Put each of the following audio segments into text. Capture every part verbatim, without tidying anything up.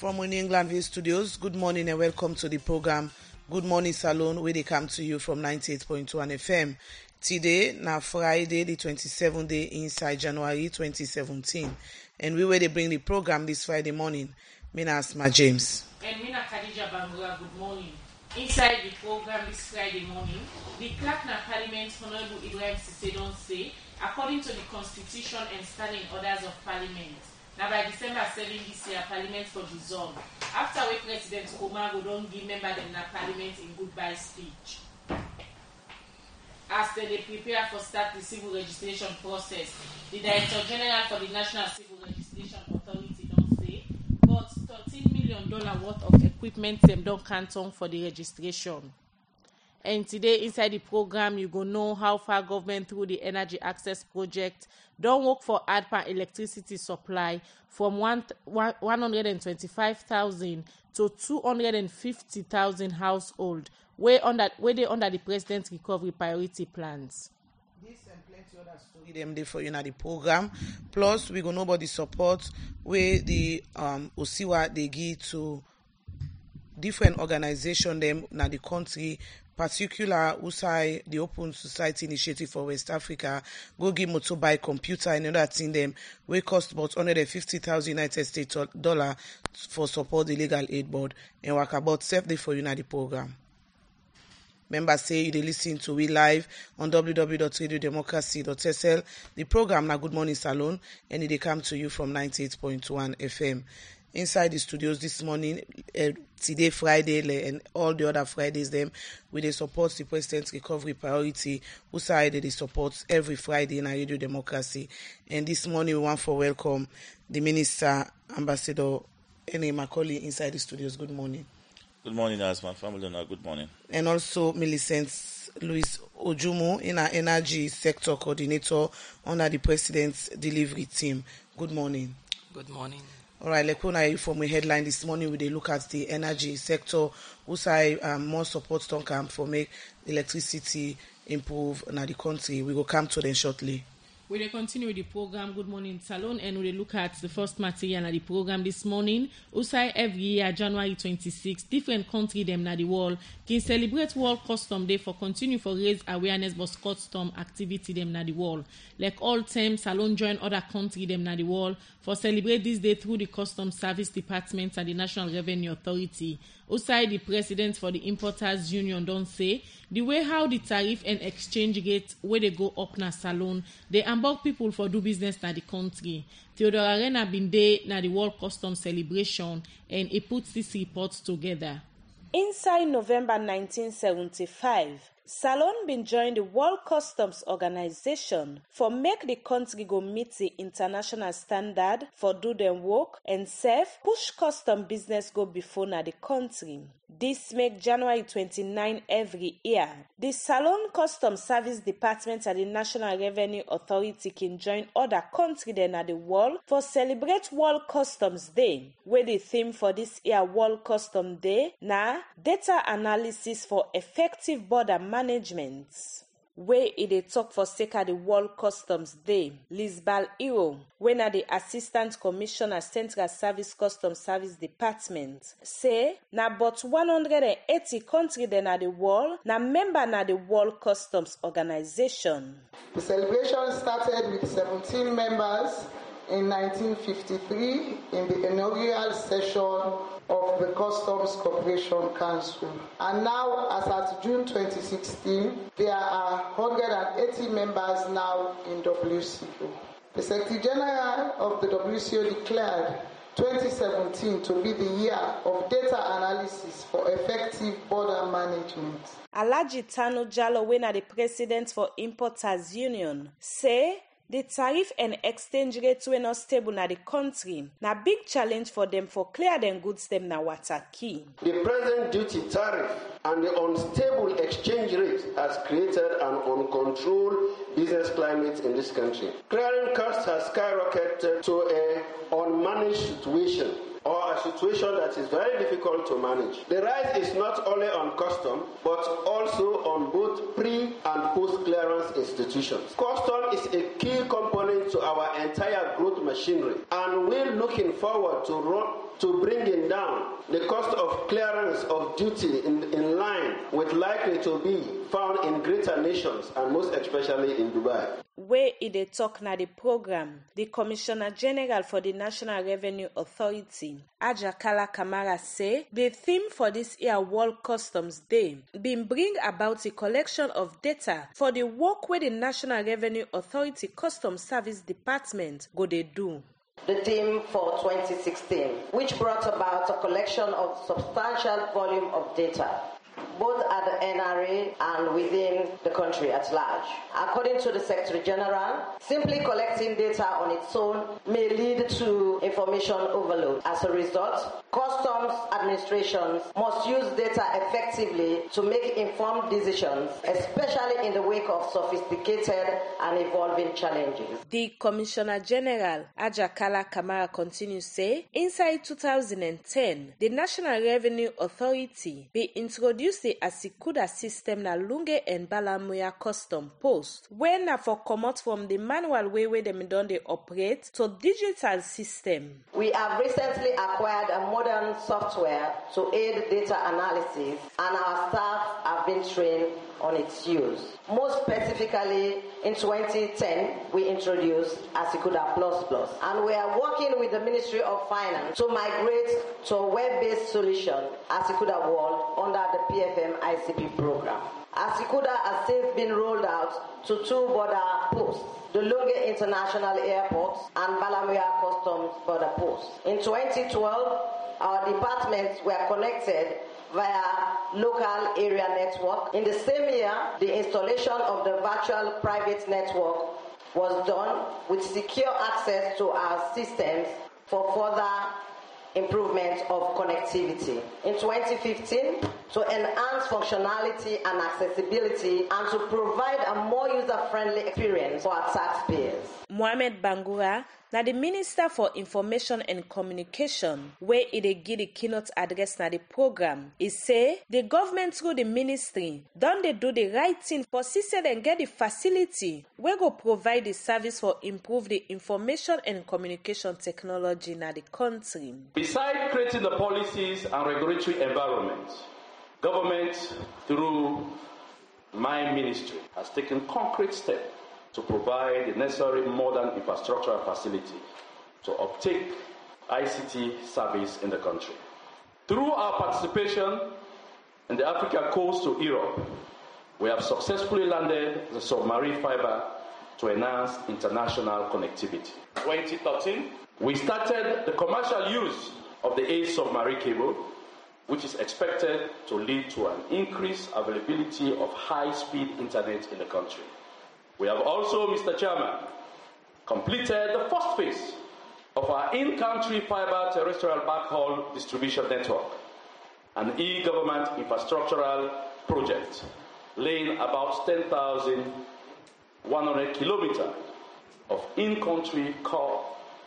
From New England View Studios, good morning and welcome to the program Good Morning Salon, where they come to you from ninety-eight point one F M. Today, na Friday, the twenty-seventh day inside January twenty seventeen. And we where they bring the program this Friday morning. Mina Asma James. And Mina Khadija Bangura, good morning. Inside the program this Friday morning, the Clerk na Parliament, Honorable Ibrahim Sise don say, according to the Constitution and standing orders of Parliament, now by December seventh this year, Parliament for dissolve. After we President Komago don't give member them na Parliament in goodbye speech. As they prepare for start the civil registration process, the Director General for the National Civil Registration Authority don't say, but thirteen million dollars worth of equipment them don't canton for the registration. And today inside the program, you go know how far government through the Energy Access Project don't work for add per electricity supply from one hundred twenty-five thousand to two hundred fifty thousand household where under where they under the President's recovery priority plans. This and plenty other story them there for you in the program. Plus, we go know about the support where the um Osiwa they give to different organizations them in the country. Particular U S A I, the Open Society Initiative for West Africa, go give motorbike, computer, and other thing them, we cost about one hundred fifty thousand United States dollar for support the Legal Aid Board, and work about self day for you in the program. Members say you they listen to we live on w w w dot radio democracy dot s l. The program na Good Morning Salon, and they come to you from ninety-eight point one F M. Inside the studios this morning, uh, today Friday and all the other Fridays, them with the support the President's recovery priority, who side they support every Friday in Radio Democracy. And this morning we want to welcome the Minister, Ambassador Ene Macaulay, inside the studios. Good morning. Good morning, Asma family. Good morning. And also Millicent Louis Ojumu, in our energy sector coordinator under the President's delivery team. Good morning. Good morning. All right, Lekona, from a headline this morning, we look at the energy sector, who say um, more support don't come for make electricity improve in the country. We will come to them shortly. We will continue with the program Good Morning Salon, and we will look at the first material of the program this morning. U S A I every year, January twenty-sixth, different countries them na the world can celebrate World Custom Day for continue for raise awareness about custom activity them na the world. Like all time, Salon join other countries them na the world for celebrate this day through the Customs Service Department and the National Revenue Authority. U S A I, the president for the Importers Union, don't say the way how the tariff and exchange rate where they go up na Salon, they embark people for do business na the country. Theodore Arena been there na the World Customs celebration, and he puts this report together. Inside November nineteen seventy-five, Salon been join the World Customs Organization for make the country go meet the international standard for do them work and safe push custom business go before na the country. This make January twenty-ninth every year. The Salon Customs Service Department and the National Revenue Authority can join other countries then at the world for celebrate World Customs Day, where the theme for this year World Customs Day na data analysis for effective border management. Where it dey talk for sake of the World Customs Day, Lisbal Iro, when at the Assistant Commissioner Central Service Customs Service Department, say na but one hundred eighty countries then at the world na member na the World Customs Organization. The celebration started with seventeen members in nineteen fifty-three in the inaugural session of the Customs Cooperation Council. And now, as at June twenty sixteen, there are one hundred eighty members now in W C O. The Secretary General of the W C O declared twenty seventeen to be the year of data analysis for effective border management. Alhaji Tano Jallow, when the president for Importers Union, say the tariff and exchange rates were not stable in the country. Na big challenge for them for clear them goods them na water key. The present duty tariff and the unstable exchange rate has created an uncontrolled business climate in this country. Clearing costs has skyrocketed to an unmanaged situation. Our our situation that is very difficult to manage. The rise is not only on custom, but also on both pre- and post-clearance institutions. Custom is a key component to our entire growth machinery, and we're looking forward to run to bringing down the cost of clearance of duty in, in line with likely to be found in greater nations and most especially in Dubai. Where in the talk na the program, the Commissioner General for the National Revenue Authority, Ajakala Kamara, say the theme for this year World Customs Day been bring about a collection of data for the work where the National Revenue Authority Customs Service Department go they do. The theme for twenty sixteen, which brought about a collection of substantial volume of data, both at the N R A and within the country at large. According to the Secretary General, simply collecting data on its own may lead to information overload. As a result, customs administrations must use data effectively to make informed decisions, especially in the wake of sophisticated and evolving challenges. The Commissioner General, Ajakala Kamara, continues to say, inside two thousand ten, the National Revenue Authority be introduced the Asikuda system na Lunge and Balamuya custom post, when na for comot from the manual way where them don they operate to digital system. We have recently acquired a modern software to aid data analysis, and our staff have been trained on its use. Most specifically, in twenty ten, we introduced Asikuda Plus Plus, and we are working with the Ministry of Finance to migrate to a web-based solution, Asikuda World, under the P F M I C P program. Asikuda has since been rolled out to two border posts, the Lunge International Airport and Balamuya Customs Border Post. In twenty twelve, our departments were connected via local area network. In the same year, the installation of the virtual private network was done with secure access to our systems for further improvement of connectivity. In twenty fifteen, to enhance functionality and accessibility and to provide a more user-friendly experience for our taxpayers. Mohamed Bangura, now the Minister for Information and Communication, where it dey give the keynote address na the program, he say the government through the ministry don they do the right thing for see say dem get the facility where go provide the service for improve the information and communication technology na the country. Besides creating the policies and regulatory environment, government through my ministry has taken concrete steps to provide the necessary modern infrastructure and facility to uptake I C T service in the country. Through our participation in the Africa Coast to Europe, we have successfully landed the submarine fiber to enhance international connectivity. In twenty thirteen, we started the commercial use of the A submarine cable, which is expected to lead to an increased availability of high-speed internet in the country. We have also, Mister Chairman, completed the first phase of our in-country fiber terrestrial backhaul distribution network, an e-government infrastructural project laying about ten thousand one hundred kilometers of in-country core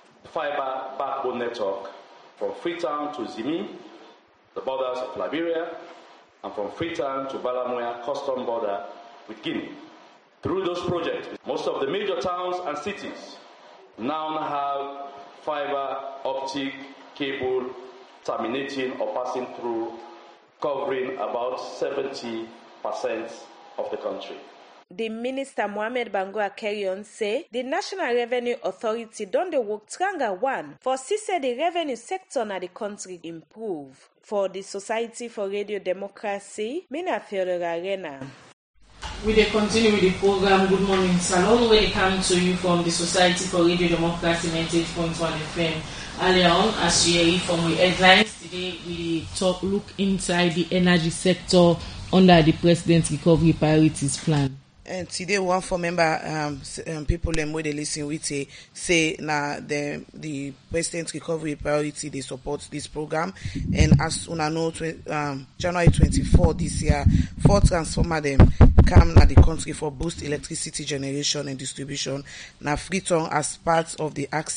fiber backbone network from Freetown to Zimi, the borders of Liberia, and from Freetown to Balamuya custom border with Guinea. Through those projects, most of the major towns and cities now have fiber optic cable terminating or passing through, covering about seventy percent of the country. The Minister Mohamed Bangura carry on say the National Revenue Authority don dey work tranga one for see say the revenue sector na the country improve. For the Society for Radio Democracy, Mina Theodora Arena. We dey continue with the program Good Morning Salon, where they come to you from the Society for Radio Democracy ninety-eight point one F M. Earlier on, as you hear from the headlines, today we talk look inside the energy sector under the President's Recovery Priorities Plan. And today, one for member um, um, people them where they listen with say say now the the President's Recovery Priority they support this program, and as una know, um, January twenty-fourth this year, four transformer them come na the country for boost electricity generation and distribution. Now Freetown as part of the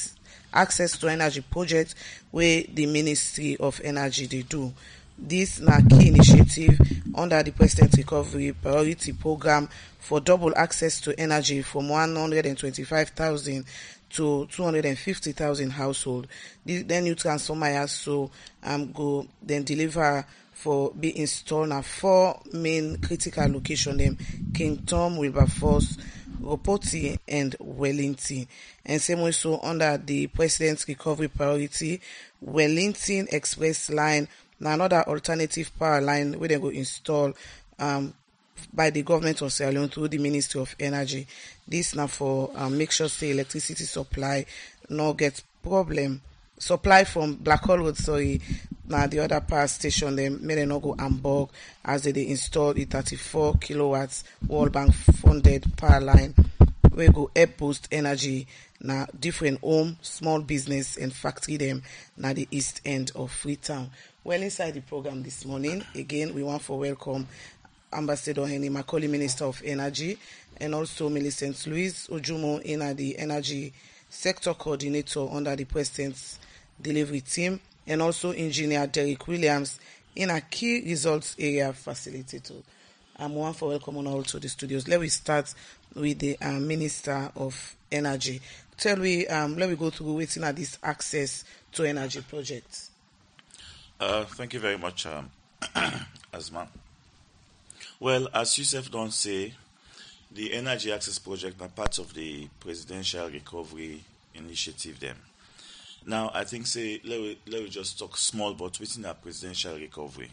access to energy project where the Ministry of Energy they do. This na key initiative under the President Recovery Priority Program for double access to energy from one hundred twenty-five thousand to two hundred fifty thousand household. The, then new transformer so um go then deliver for be installed na four main critical location them: King Tom, Wilberforce, Ropoti and Wellington. And same way so under the President's Recovery Priority, Wellington Express Line na another alternative power line where they go install um by the government of Sierra Leone through the Ministry of Energy. This now for um, make sure say electricity supply no get problem. Supply from Blackhall Road, sorry, now the other power station them may they not go Hamburg as they, they install the thirty-four kilowatts World Bank funded power line where go help boost energy na different home, small business and factory them na the east end of Freetown. Well, inside the program this morning, again, we want to welcome Ambassador Henny Macaulay, Minister of Energy, and also Millicent Louise Ojumo, in the Energy Sector Coordinator under the President's Delivery Team, and also Engineer Derek Williams, in a Key Results Area Facilitator. I'm one for welcome on all to the studios. Let me start with the uh, Minister of Energy. Tell me, um, let me go through waiting at this access to energy projects. Uh, thank you very much, um, Asma. Well, as Yusuf don't say, the Energy Access Project are part of the Presidential Recovery Initiative. Them now, I think say let me, let me just talk small, but within our Presidential Recovery,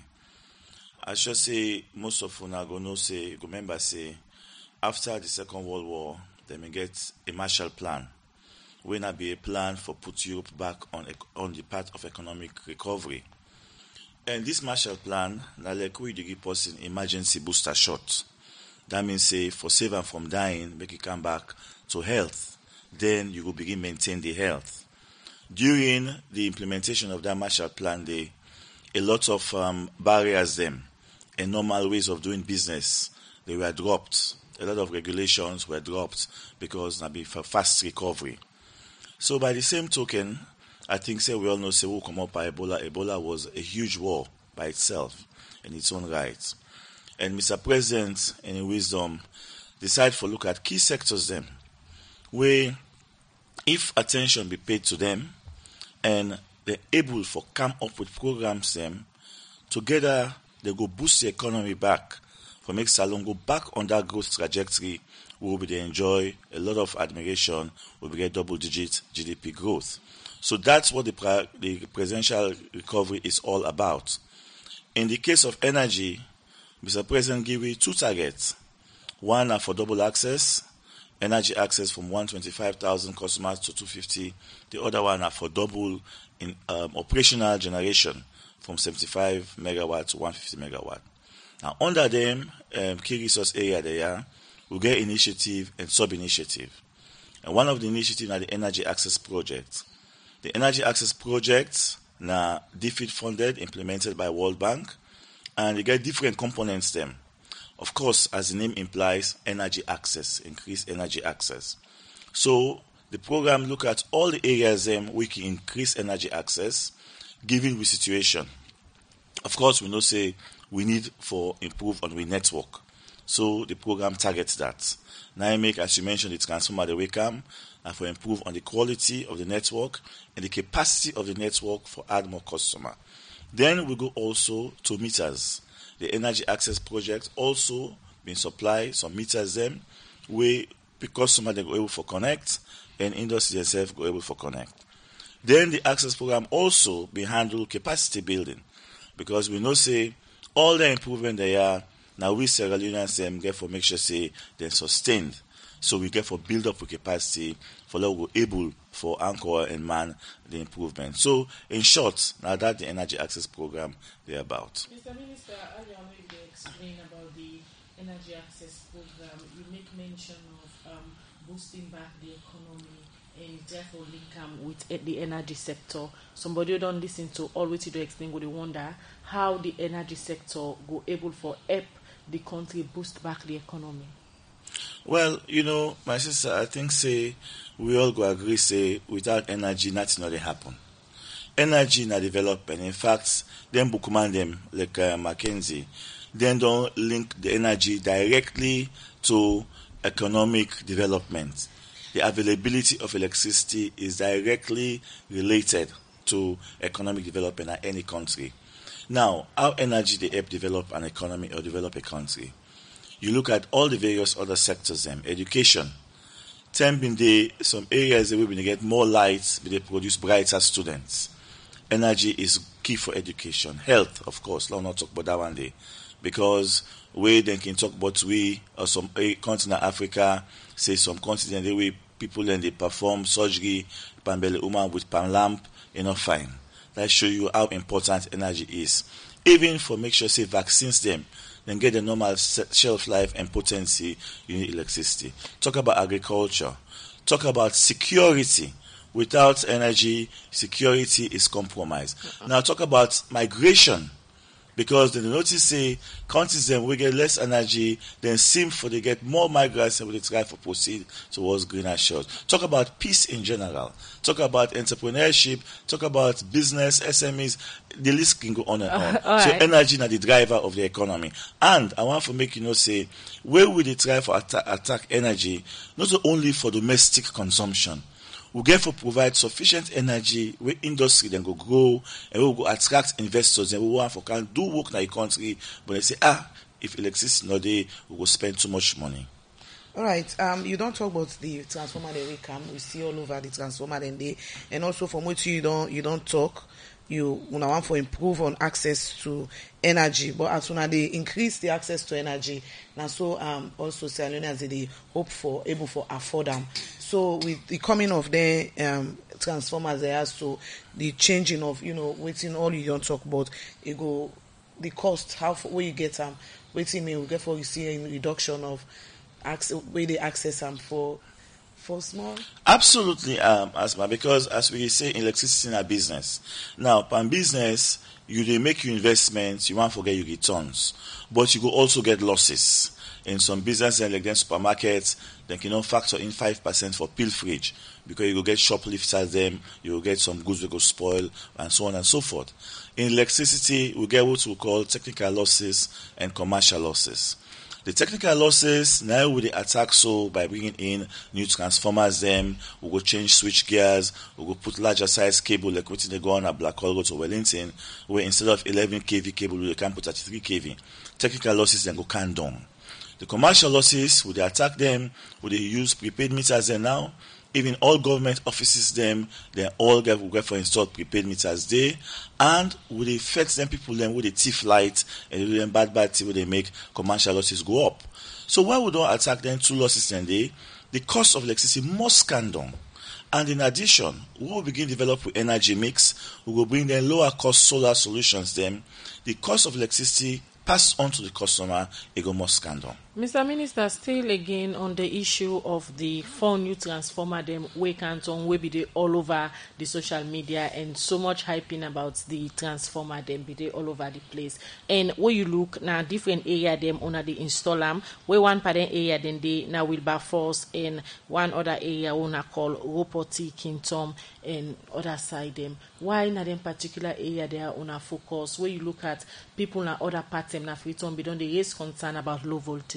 I should say most of you are gonna say remember say after the Second World War, they may get a Marshall Plan. Will not be a plan for put Europe back on on the path of economic recovery. And this Marshall Plan, na like we give us an emergency booster shot. That means say for save them from dying, make it come back to health. Then you will begin maintain the health. During the implementation of that Marshall Plan, they a lot of um, barriers them and normal ways of doing business they were dropped. A lot of regulations were dropped because na be for fast recovery. So by the same token, I think say we all know say we come up by Ebola. Ebola was a huge war by itself in its own right. And Mister President, in wisdom, decide for look at key sectors them, where if attention be paid to them and they're able for come up with programs them, together they go boost the economy back, for make Salon go back on that growth trajectory, we will be they enjoy a lot of admiration, we will get double digit G D P growth. So that's what the, the presidential recovery is all about. In the case of energy, Mister President gave you two targets. One are for double access, energy access from one hundred twenty-five thousand customers to two hundred fifty. The other one are for double in um, operational generation from seventy-five megawatt to one hundred fifty megawatt. Now under them, um, key resource area there, we get initiative and sub-initiative. And one of the initiatives are the energy access project. The Energy Access Project now D F I D funded, implemented by World Bank, and they get different components them. Of course, as the name implies, energy access, increased energy access. So the program look at all the areas them we can increase energy access, given the situation. Of course, we know say we need for improve on the network. So the program targets that. Now I make, as you mentioned, the transformer the Wacom, and for improve on the quality of the network and the capacity of the network for add more customer. Then we go also to meters. The Energy Access Project also been supply some meters them where the customer they go able for connect and industry themselves go able for connect. Then the access program also be handle capacity building, because we know say all the improvement they are now we Sierra Leoneans them get for make sure say they're sustained. So we get for build up with capacity for that we're able for anchor and man the improvement. So in short, now that the energy access program they're about. Mister Minister, earlier when you explain about the energy access program, you make mention of um, boosting back the economy and therefore link them with the energy sector. Somebody who don't listen to all what you do explain would wonder how the energy sector go able for help the country boost back the economy. Well, you know, my sister, I think say we all go agree say without energy nothing will happen. Energy na development. In fact, them bookman them like uh, Mackenzie, then don't link the energy directly to economic development. The availability of electricity is directly related to economic development in any country. Now, how energy they help develop an economy or develop a country? You look at all the various other sectors, them education. Ten been the some areas that we been get more light, but they produce brighter students. Energy is key for education. Health, of course, let's not talk about that one day, because we then can talk about we or some a continent Africa, say some continent the way people then they perform surgery, pambele woman with palm lamp, you know, fine. That show you how important energy is. Even for make sure say vaccines them, then get the normal shelf life and potency, you need electricity. Talk about agriculture. Talk about security. Without energy, security is compromised. Uh-uh. Now talk about migration. Because they notice say countries then we get less energy, then seem for they get more migrants and we try to proceed towards greener shores. Talk about peace in general. Talk about entrepreneurship. Talk about business, S M Es. The list can go on and on. Uh, so right. Energy is the driver of the economy. And I want to make you know say where will they try for atta- attack energy, not only for domestic consumption. We get to provide sufficient energy where industry then go grow and we will go attract investors and we want for can do work in the country, but they say, ah, if electricity not there, we will spend too much money. All right. Um, you don't talk about the transformer that we come. We see all over the transformer then they, and also from which you don't you don't talk. You una want for improve on access to energy, but as soon as they increase the access to energy, now so um also as they hope for able for afford them. So with the coming of the um transformers, there has to the changing of you know waiting all you don't talk about. It go the cost how where you get them um, waiting me we get for you see a reduction of access where they access them um, for. For small? Absolutely, um, Asma, because as we say, electricity in a business. Now, pan business, you they make your investments, you won't forget you get tons, but you could also get losses. In some businesses like then supermarkets, they can not factor in five percent for pilferage because you will get shoplifters them, you will get some goods that go spoil, and so on and so forth. In electricity, we get what we call technical losses and commercial losses. The technical losses, now with the attack so by bringing in new transformers them, we will change switch gears, we will put larger size cable like what they go on at Black Hole go to Wellington, where instead of eleven kilovolt cable, we can put thirty-three kilovolt. Technical losses then go can down. The commercial losses, would they attack them, would they use prepaid meters there now? Even all government offices them, they all get will get for installed prepaid meters there, and will they fetch them people them with the thief light and them bad bad thing where they make commercial losses go up. So why we don't attack them two losses in a day? The cost of electricity must come down. And in addition, we will begin to develop with energy mix, we will bring them lower cost solar solutions them. The cost of electricity passed on to the customer, it go must come down. Mister Minister, still again on the issue of the four new transformer them we can't on we be they all over the social media and so much hyping about the transformer them be they all over the place. And where you look now different area them on the install them, where one part area then they now Wilberforce and one other area owner called Ropoti, Kintom and other side them. Why in them particular area they are on a focus? Where you look at people in other parts them na Freetown be done they raise concern about low voltage.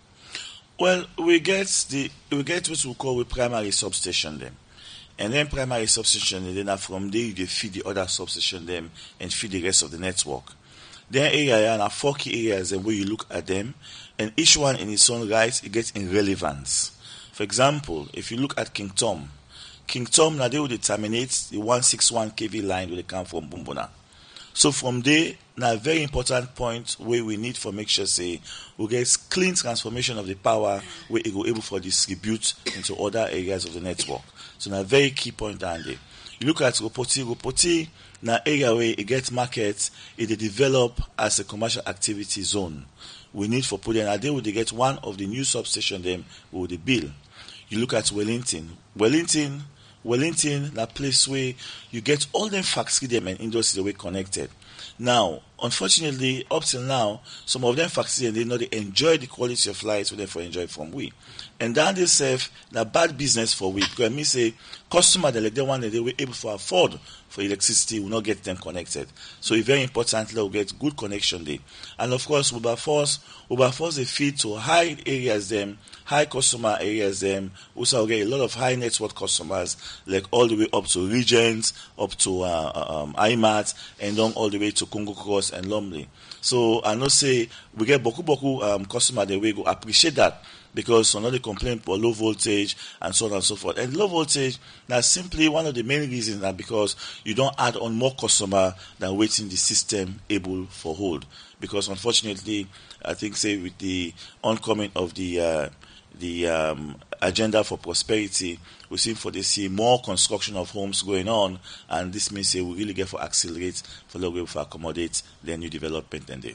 Well, we get the we get what we call a primary substation them, and then primary substation then are from there they feed the other substation them and feed the rest of the network. There area are four key areas and where you look at them, and each one in its own right it gets in relevance. For example, if you look at King Tom, King Tom now they will terminate the one sixty-one kilovolt line where they come from Bumbuna. So from there, now a very important point where we need for make sure say we get clean transformation of the power where it will able for distribute into other areas of the network. So now a very key point down there. You look at Ropoti, Ropoti now area where it gets markets, it they develop as a commercial activity zone. We need for putting a day where they get one of the new substation them with the bill. You look at Wellington. Wellington Wellington, that place where you get all them factory them and industry the way connected. Now, unfortunately, up till now, some of them factories they know they enjoy the quality of life so therefore enjoy from we. And down this self, na bad business for we. Because I mean say, customer they like they want they were able to afford for electricity will not get them connected. So it's very important that we get good connection there. And of course, Wilberforce, Wilberforce they feed to high areas them, high customer areas them. Also we get a lot of high net worth customers, like all the way up to Regents, up to uh, um, I M A T, and down all the way to Congo Cross and Lumley. So I know say we get boku boku um, customer that we go appreciate that. Because some of the complaint for low voltage and so on and so forth. And low voltage, that's simply one of the main reasons that because you don't add on more customer than waiting the system able for hold. Because unfortunately, I think say with the oncoming of the uh, the um, agenda for prosperity, we seem for to see more construction of homes going on, and this means say we really get for accelerate for the way for accommodate the new development and they.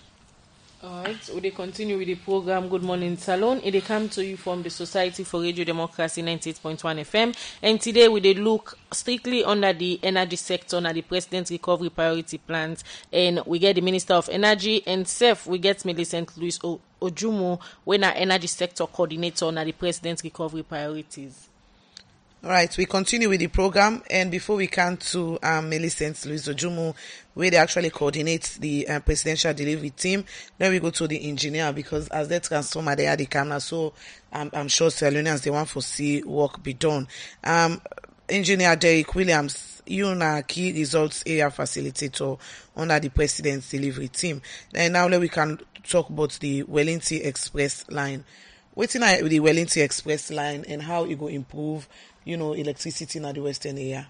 All right, we continue with the program Good Morning Salon. It come to you from the Society for Radio Democracy ninety-eight point one F M. And today we did look strictly under the energy sector, under the President's Recovery Priority Plans. And we get the Minister of Energy, and S E F, we get Millicent Louise Ojumu, when our energy sector coordinator under the President's Recovery Priorities. All right, we continue with the program, and before we come to um, Millicent Louise Ojumu, where they actually coordinate the uh, presidential delivery team, then we go to the engineer, because as they transformer, they are the camera, so um, I'm sure Salonians, they want to see work be done. Um, Engineer Derek Williams, you are key results area facilitator under the president's delivery team. And now we can talk about the Wellington Express line. What's in the Wellington Express line and how it will improve, you know, electricity in the Western area?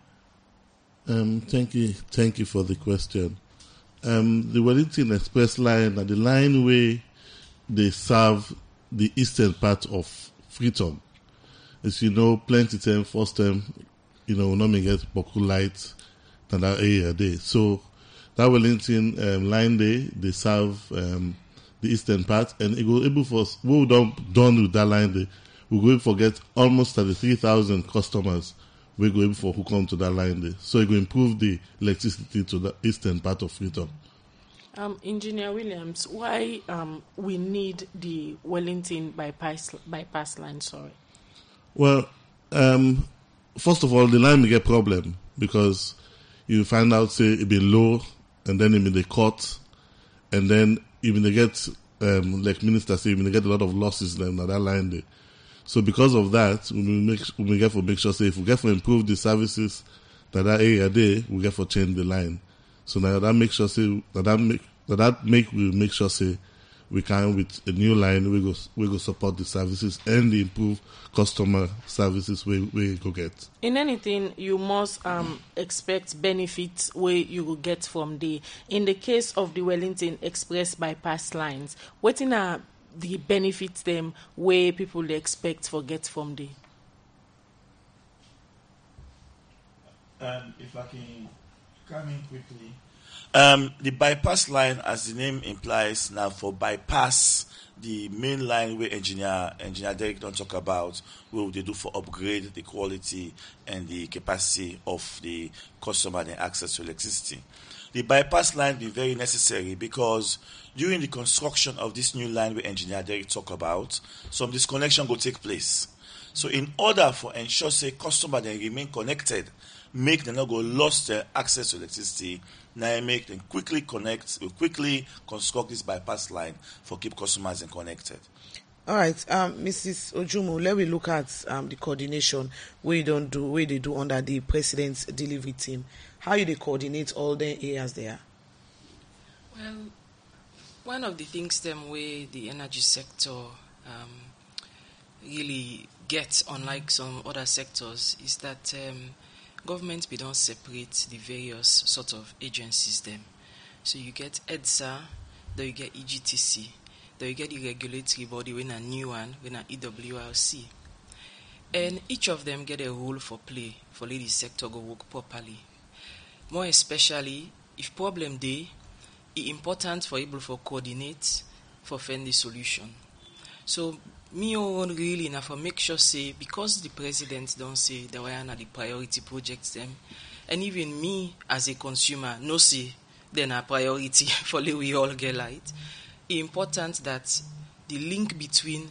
Um, thank you, thank you for the question. Um, the Wellington Express line are the line where they serve the eastern part of Freetown. As you know, plenty time, first time, you know, not get Boku light than that area there. So that Wellington um, line there, they serve um, the eastern part, and it will able for us. What we don't done with that line there, we're going to forget almost thirty-three thousand customers we're going for who come to that line there. So it will improve the electricity to the eastern part of Freetown. Um, Engineer Williams, why um, we need the Wellington bypass bypass line? Sorry. Well, um, first of all, the line may get problem because you find out say it be low, and then it may they cut, and then even they get um, like Minister say, even they get a lot of losses then on that line there. So because of that, we will make we will get for make sure say if we get for improve the services that that area there, we get for change the line. So now that make sure say that that make that, that make we make sure say we can with a new line we go we go support the services and the improve customer services we we go get. In anything, you must um expect benefits where you will get from the. In the case of the Wellington Express bypass lines, what in a the benefits them where people expect for get from the. Um, if I can come in quickly. Um, the bypass line, as the name implies, now for bypass the main line where engineer engineer Derek don't talk about, what they do for upgrade the quality and the capacity of the customer and access to electricity. The bypass line be very necessary because during the construction of this new line where engineer Derek talk about, some disconnection will take place. So in order for ensure say customer they remain connected, make them not go lost their access to electricity, now make them quickly connect, quickly construct this bypass line for keep customers and connected. All right, um, Missus Ojumu, let me look at um, the coordination we don't do, where they do under the president's delivery team. How you they coordinate all the areas there? Well, one of the things them where the energy sector um, really gets, unlike some other sectors, is that um, government we don't separate the various sort of agencies them. So you get EDSA, then you get E G T C, then you get the regulatory body when a new one, when a E W R C. And each of them get a role for play for let the sector go work properly. More especially, if problem day, it's important for able for coordinate for find the solution. So me own really now for make sure say because the president don't say that we are the priority projects them, and even me as a consumer no say then a priority for let we all get light. It's important that the link between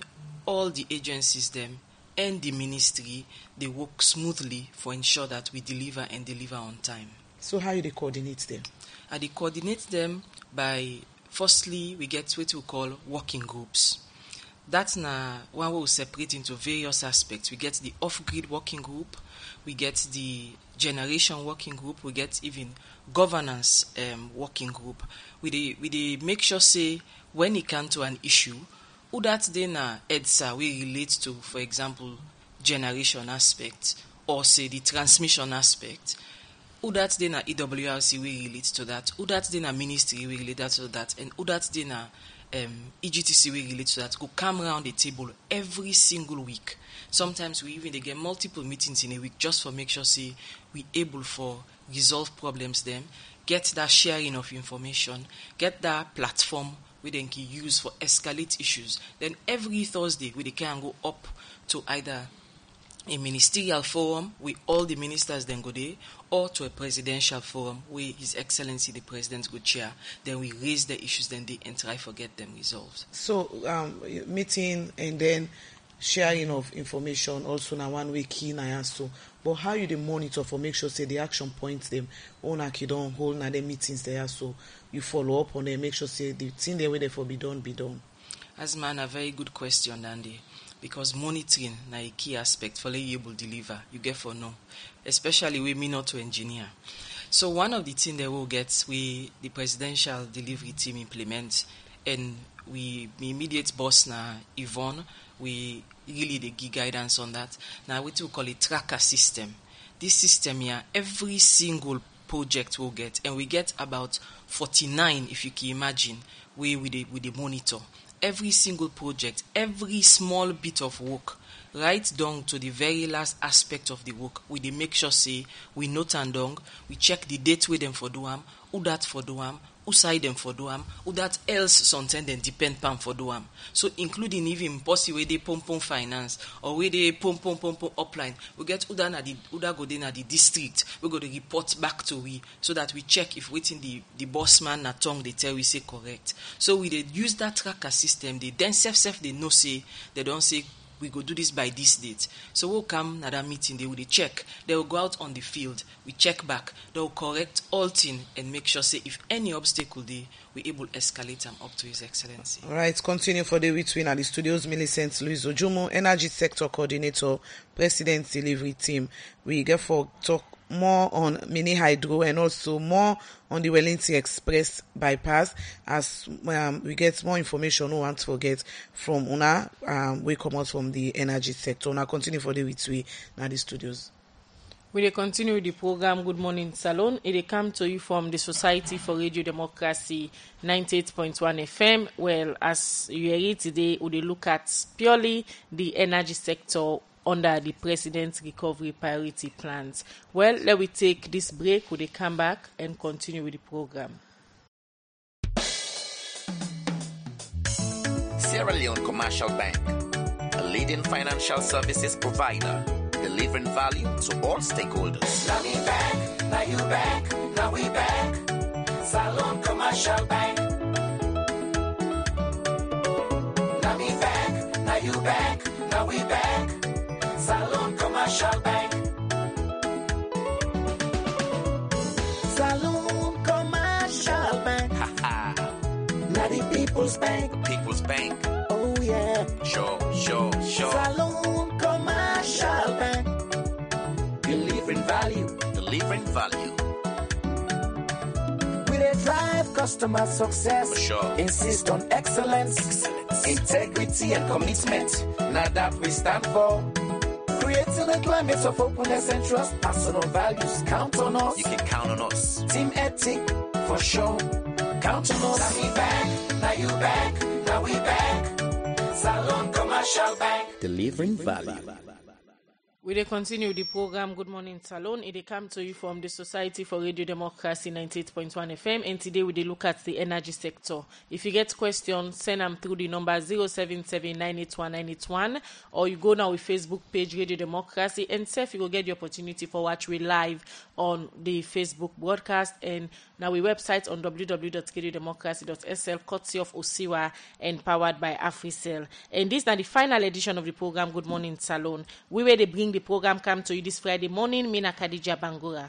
all the agencies them and the ministry, they work smoothly for ensure that we deliver and deliver on time. So how you they coordinate them? I they coordinate them by, firstly, we get what we call working groups. That's na one way we separate into various aspects. We get the off-grid working group, we get the generation working group, we get even governance um, working group. We they, we they make sure say when it comes to an issue, who that then na EDSA we relate to, for example, generation aspect or say the transmission aspect. Who that then a E W R C we relate to that. Who that then a ministry we relate to that, and who that then a Um, E G T C we relate to that, go come around the table every single week. Sometimes we even they get multiple meetings in a week just for make sure say we able for resolve problems them, get that sharing of information, get that platform we then can use for escalate issues. Then every Thursday we they can go up to either a ministerial forum where all the ministers then go there, or to a presidential forum where His Excellency the President go chair. Then we raise the issues, then they and try to get them resolved. So um, meeting and then sharing of information also now one way key na so. But how you the monitor for make sure say the action points them on a kid on hold na the meetings there so you follow up on them, make sure say the thing they way therefore be done be done. As man, a very good question, Andy. Because monitoring na a key aspect for you able deliver. You get for no, especially we me not to engineer. So one of the things that we'll get, we the presidential delivery team implement, and we the immediate boss na Yvonne, we really the give guidance on that. Now we to call it tracker system. This system here, every single project we'll get, and we get about forty-nine, if you can imagine, we with the with the monitor. Every single project, every small bit of work, right down to the very last aspect of the work, we dey make sure say we note and down, we check the date with them for do am, who that for do am, who side them for do am, who that else sometimes then depend pan for do am. So including even policy where they pom pom finance or where they pom pom pom pom upline, we get who that the who that go then at the district, we go to report back to we so that we check if waiting the the boss man na tongue they tell we say correct. So we they use that tracker system. They then self self they know say they don't say we go do this by this date. So we'll come at that meeting, they will check. They will go out on the field, we check back, they will correct all things and make sure say if any obstacle they we able escalate them up to His Excellency. All right, continue for the between at the studios, Millicent Louise Ojumo, Energy Sector Coordinator, President Delivery Team. We get for talk more on mini hydro and also more on the Wellington Express bypass as um, we get more information we want to forget from Una um, we come out from the energy sector. Una continue for the week we now the studios. We will continue with the program Good Morning Salon. It will come to you from the Society for Radio Democracy ninety-eight point one F M. Well, as you hear it today, we will look at purely the energy sector under the President's Recovery Priority Plans. Well, let we take this break. We will come back and continue with the program. Sierra Leone Commercial Bank, a leading financial services provider, delivering value to all stakeholders. Now we back, now you back, now we back. Salon Commercial Bank. Now we back, now you back, now we back. Salon Commercial Bank. Salon Commercial Bank. Ha ha. Now the People's Bank. The People's Bank. Oh yeah. Sure, sure, sure. Salon Commercial Bank. Delivering value. Delivering value. We dey drive customer success. For sure. Insist on excellence. Excellence. Integrity and commitment. Now that we stand for. Creating a climate of openness and trust. Personal values. Count on us. You can count on us. Team ethic. For sure. Count on us. Now we back. Now you back. Now we back. Salon Commercial Bank. Delivering value. We dey continue with the program Good Morning Salon. It dey come to you from the Society for Radio Democracy ninety-eight point one F M, and today we dey look at the energy sector. If you get questions, send them through the number zero seven seven nine eight one nine eight one, or you go now with Facebook page Radio Democracy, and self you go get the opportunity for watch we live on the Facebook broadcast and now we website on w w w dot radio democracy dot s l, courtesy of Osiwa and powered by Africell. And this is now the final edition of the program Good Morning Salon. We where they bring the program come to you this Friday morning. Mina Khadija Bangura.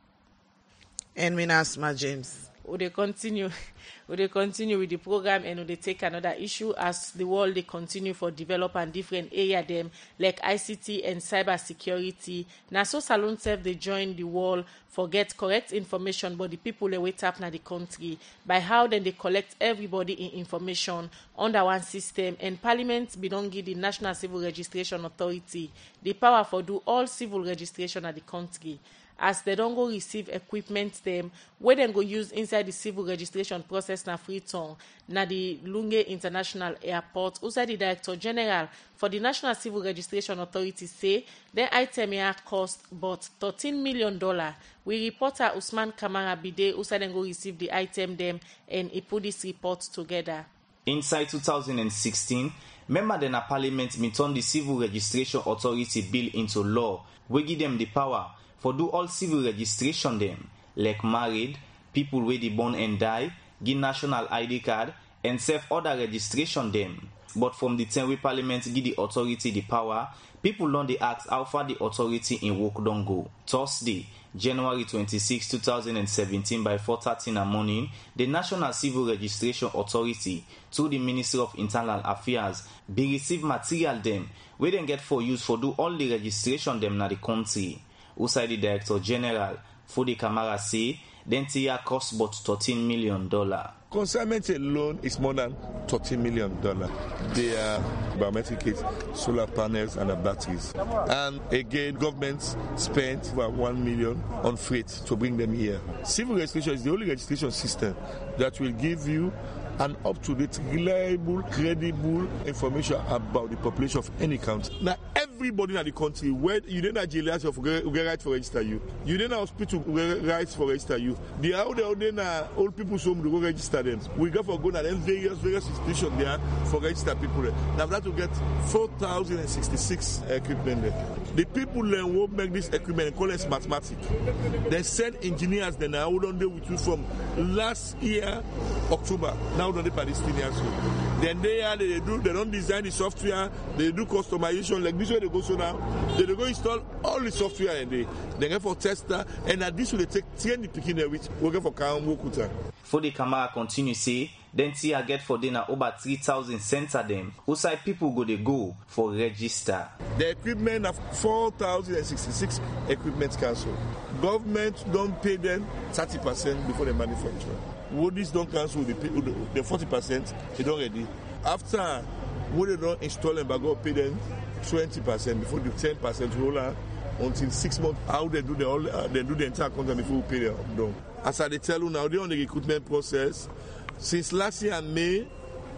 And Mina Asma James. We they continue, we they continue with the program and we they take another issue as the world they continue for develop and different area them like I C T and cyber security. Now so Salon self they join the world for get correct information but the people they wait up na the country by how then they collect everybody in information under one system, and Parliament be don't give the National Civil Registration Authority the power for do all civil registration at the country. As they don't go receive equipment them where they go use inside the civil registration process na Freetown na the Lunge International Airport. Also the Director General for the National Civil Registration Authority say their item here cost but thirteen million dollars. We reporter Usman Kamara Bide also then go receive the item them and he put this report together. Inside two thousand sixteen, member the Parliament meet on the Civil Registration Authority bill into law. We give them the power for do all civil registration them, like married, people where they born and die, give national I D card, and self other registration them. But from the time we Parliament give the authority the power, people don't they ask how far the authority in work don't go. Thursday, January twenty-sixth, two thousand seventeen by four thirty in the morning, the National Civil Registration Authority through the Ministry of Internal Affairs be receive material them where they get for use for do all the registration them na the country. Usai the Director General Fudi Kamara say the entire cost but thirteen million dollars. Consignment alone is more than thirteen million dollars. They are biometric kits, solar panels, and batteries. And again, government spent about one million dollars on freight to bring them here. Civil registration is the only registration system that will give you an up-to-date, reliable, credible information about the population of any country. Now, everybody in the country, where you didn't have jailers of right for register you, you didn't have hospital rights for register you. The other old people's home to go register them. We go for good and various various institutions there for register people. Now that will get four thousand sixty-six equipment there. The people then will make this equipment and call it mathematics. They send engineers then now don't deal with you from last year October. Now don't they Palestinians. Then they are they do they don't design the software, they do customization like this way they go so now. They, they go install all the software and they they go for tester and at this will they take train the picking there which we go for Kaam Wokuta. For the camera continue say then see I get for dinner over three thousand center them. Outside people go they go for register. The equipment of four thousand sixty-six equipment council. Government don't pay them thirty percent before they manufacture. Woodies don't cancel the pay, the forty percent they don't ready. After what they don't install them but go pay them twenty percent before the ten percent roll out until six months. How they do the all uh, they do the entire contract before we pay them down. As I tell you now, they on the recruitment process. Since last year May,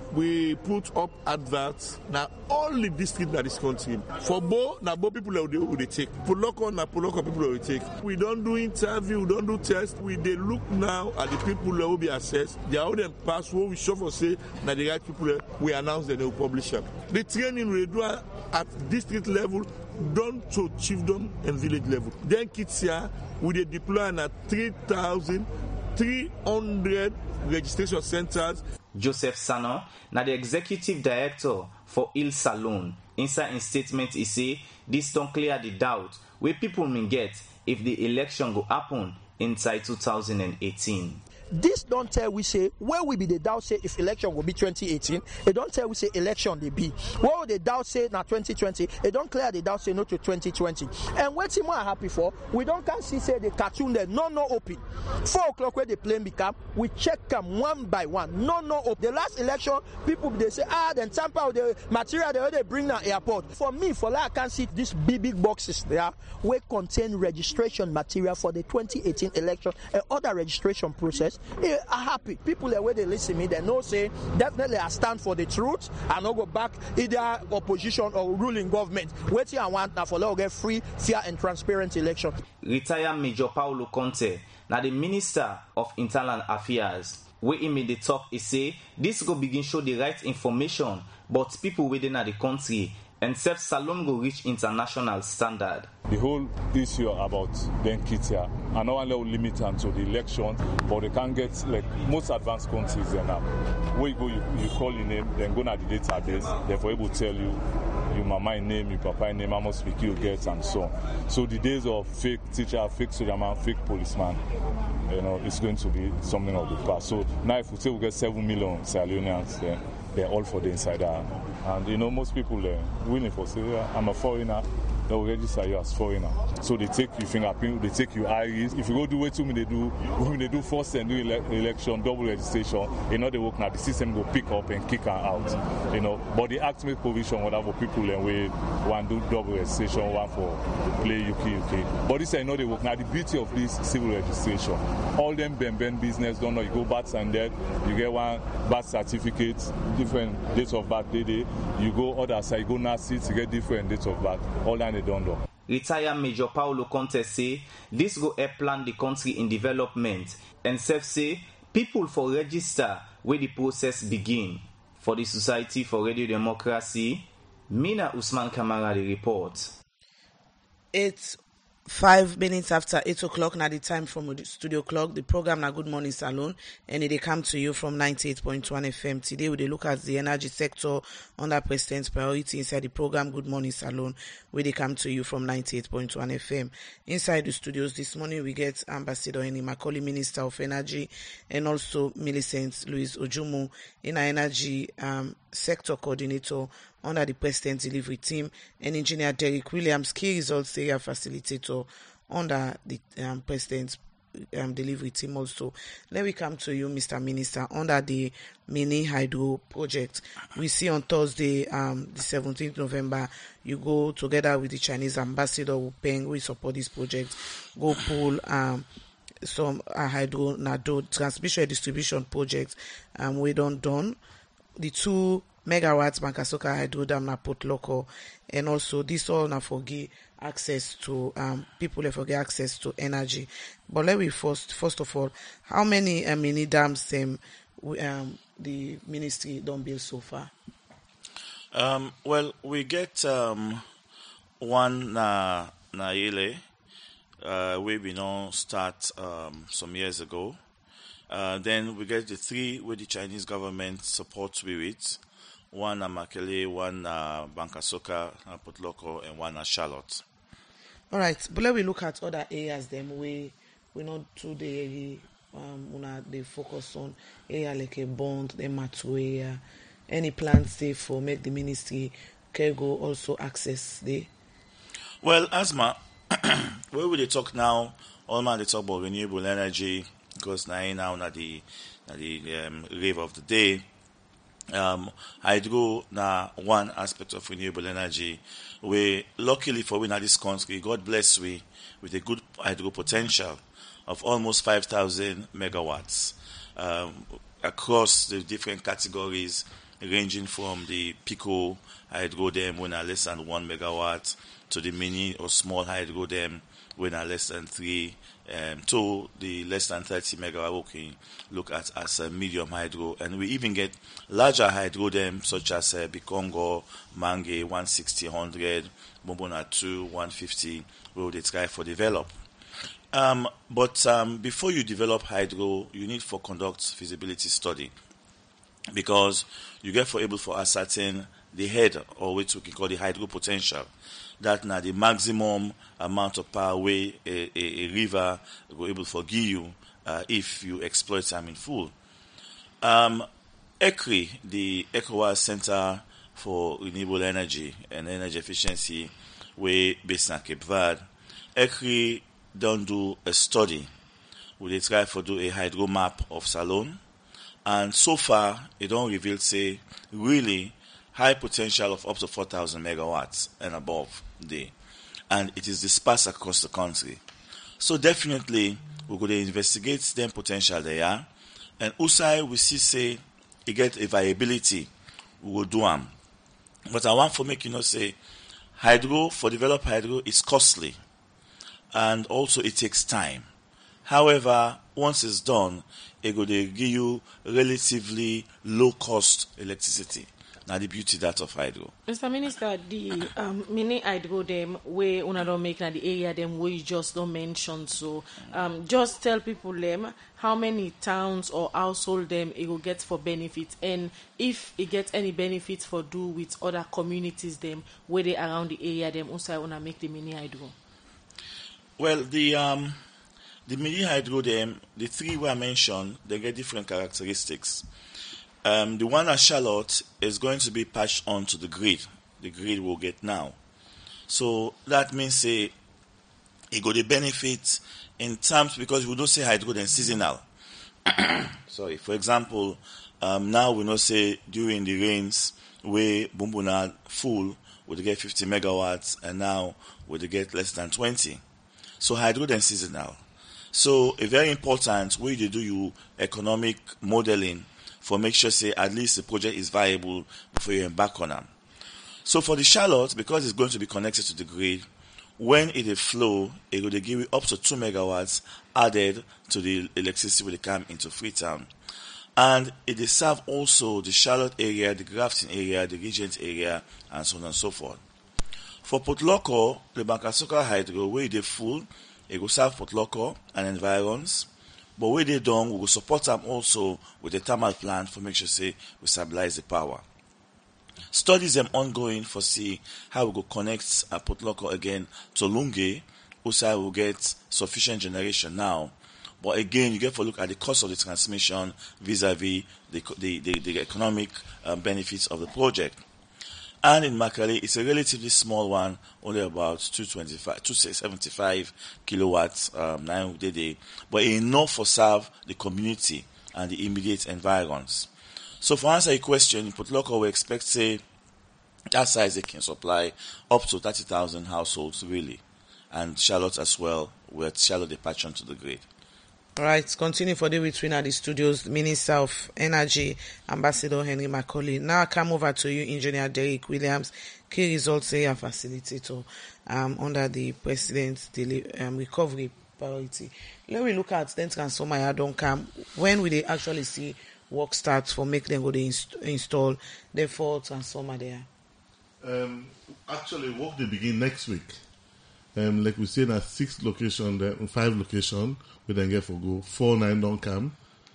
we put up adverts now all the districts in this country. For both, now both people will they take. Puloko na Puloko people will take. We don't do interview, we don't do test. We they look now at the people that will be assessed. They are all them pass what we show for say now the right people we announce that they will publish them. The training we do at district level, done to chiefdom and village level. Then kids here we they deploy at three thousand three hundred registration centers. Joseph Sano, now the executive director for Il Salon, inside in statement he say this don't clear the doubt where people may get if the election go happen inside two thousand eighteen. This don't tell we say where will be the doubt say if election will be twenty eighteen. It don't tell we say election they be. Where will the doubt say now twenty twenty? It don't clear the doubt say no to twenty twenty. And what team are happy for? We don't can see say the cartoon there no no open. Four o'clock where the plane become we check them one by one. No no open. The last election people they say ah then tamper with the material they they bring now airport. For me for like I can see these big big boxes there where contain registration material for the twenty eighteen election and other registration process. yes, I happy. People the way they listen to me, they know say definitely I stand for the truth. I no go back either opposition or ruling government. Waiting I want now for let get free, fair and transparent election. Retired Major Paulo Conte, now the Minister of Internal Affairs, where he made the talk, he say this go begin show the right information, but people within the country and self Salone go reach international standard. The whole issue about the Nkitia, I know only will limit them to the election, but they can get like most advanced countries there now. Where you go, you, you call your name, then go to the database, therefore able to tell you your mama name, your papa name, how much speak you get, and so on. So the days of fake teacher, fake soldier man, fake policeman, you know, it's going to be something of the past. So now if we say we get seven million Sierra Leoneans, then they're all for the insider. And you know, most people are willing for say, I'm a foreigner, they will register you as foreigner. So they take your fingerprint, they take your iris. If you go do what to me they do, when they do first and do ele- election, double registration, you know they work now, the system go pick up and kick her out. You know, but the act make provision whatever people and we one do double registration, one for play U K U K. But this I know they work now. The beauty of this civil registration, all them ben ben business don't know. You go birth and death, you get one birth certificate, different dates of birth day day. You go other side, you go now seats, you get different dates of birth. All that they don't know. Retired Major Paulo Conte say this go help plan the country in development and self say people for register where the process begin. For the Society for Radio Democracy, Mina Usman Kamara the report. It's five minutes after eight o'clock, now the time from the studio clock. The program now Good Morning Salone, and it they come to you from ninety-eight point one F M. Today we they look at the energy sector under President's priority inside the program Good Morning Salone, where they come to you from ninety-eight point one F M. Inside the studios this morning we get Ambassador Eni Macaulay, Minister of Energy, and also Millicent Louise Ojumu, in our energy um, sector coordinator under the President's delivery team, and Engineer Derek Williams, key results area facilitator under the um, President's um, delivery team also. Let me come to you, Mister Minister, under the mini hydro project. We see on Thursday, um, the seventeenth of November, you go together with the Chinese ambassador Wu Peng, we support this project, go pull um, some uh, hydro nado transmission and distribution projects um, we don't done. The two megawatts Bankasoka hydro dam na Port Loco, and also this all na for give access to um people that forget access to energy. But let me first first of all, how many uh, mini dams um, we, um the ministry don't build so far? Um, well, we get um one na na Ile, uh, we we know start um some years ago. Uh, then we get the three where the Chinese government supports with it. One at Makele, one at Bankasoka, Port Loco, and one at Charlotte. All right, but let me look at other areas. Them we we not to the um una they focus on area like a bond, the Matu area. Any plans there for make the ministry can go also access the. Well, Asma, where will they talk now? All man they talk about renewable energy because now now na the na the um, rave of the day. Um, hydro na one aspect of renewable energy. We luckily for we in this country, God bless we with a good hydro potential of almost five thousand megawatts um, across the different categories, ranging from the pico hydro dam when are less than one megawatt to the mini or small hydro dam when are less than three. Um, to the less than thirty megawatt we can look at as a medium hydro, and we even get larger hydro dams such as uh, Bikongo, Mange, one sixty, one hundred, Bombona two, one fifty, where they try for develop. Um, but um, before you develop hydro, you need for conduct feasibility study, because you get for able for ascertain the head, or which we can call the hydro potential. That now the maximum amount of power way a, a, a river will able to give you uh, if you exploit them in full. Um, E C R I, the ECOWAS Center for Renewable Energy and Energy Efficiency, way based in Cape Verde, E C R I don't do a study. We they try to do a hydro map of Salone, and so far it don't reveal say really high potential of up to four thousand megawatts and above there. And it is dispersed across the country. So definitely we go to investigate them potential there, and U S A I we see say it get a viability, we will do them. But I want to make you know say hydro for develop hydro is costly, and also it takes time. However, once it's done, it go to give you relatively low cost electricity. Now the beauty that of hydro. Mister Minister, the um, mini hydro them where una don't make na the area them where you just don't mention. So um, just tell people them how many towns or household them it will get for benefit, and if it gets any benefits for do with other communities them where they around the area them also wanna make the mini hydro. Well, the um the mini hydro them the three we mentioned they get different characteristics. Um, the one at Charlotte is going to be patched onto the grid. The grid will get now. So that means say it got a benefit in terms because we don't say hydro then seasonal. Sorry. For example, um, now we know say during the rains where Bumbuna full would get fifty megawatts and now would get less than twenty. So hydro then seasonal. So a very important way to do your economic modeling for make sure say at least the project is viable before you embark on them. So for the Charlotte, because it's going to be connected to the grid, when it is flow, it will give you up to two megawatts added to the electricity when it come into Freetown. And it is serve also the Charlotte area, the Grafton area, the Regent area, and so on and so forth. For Port Loko, the Bankassuka Hydro, where it is full, it will serve Port Loko and environs. But where they done, we will support them also with a thermal plant for make sure say we stabilize the power. Studies them ongoing for see how we go connect uh, Port Loko again to Lunge. Also, will get sufficient generation now. But again, you get to look at the cost of the transmission vis-a-vis the the, the, the economic um, benefits of the project. And in Makale, it's a relatively small one, only about two twenty-five, two seventy-five kilowatts um, nine day day, but enough for serve the community and the immediate environs. So for answer your question, in Port Loko, we expect say that size they can supply up to thirty thousand households really, and Charlotte as well, with Charlotte departure to the grid. All right, continue for the between at the studios, Minister of Energy, Ambassador Henry Macaulay. Now I come over to you, Engineer Derek Williams, key results area facilitator um, under the President's um, recovery priority. Let me look at then transformer don't come. When will they actually see work start for make them go to inst- install the four transformer there? Um, actually, work they begin next week. Um, like we say, at six location, there, five location, we then get for go four nine don't come.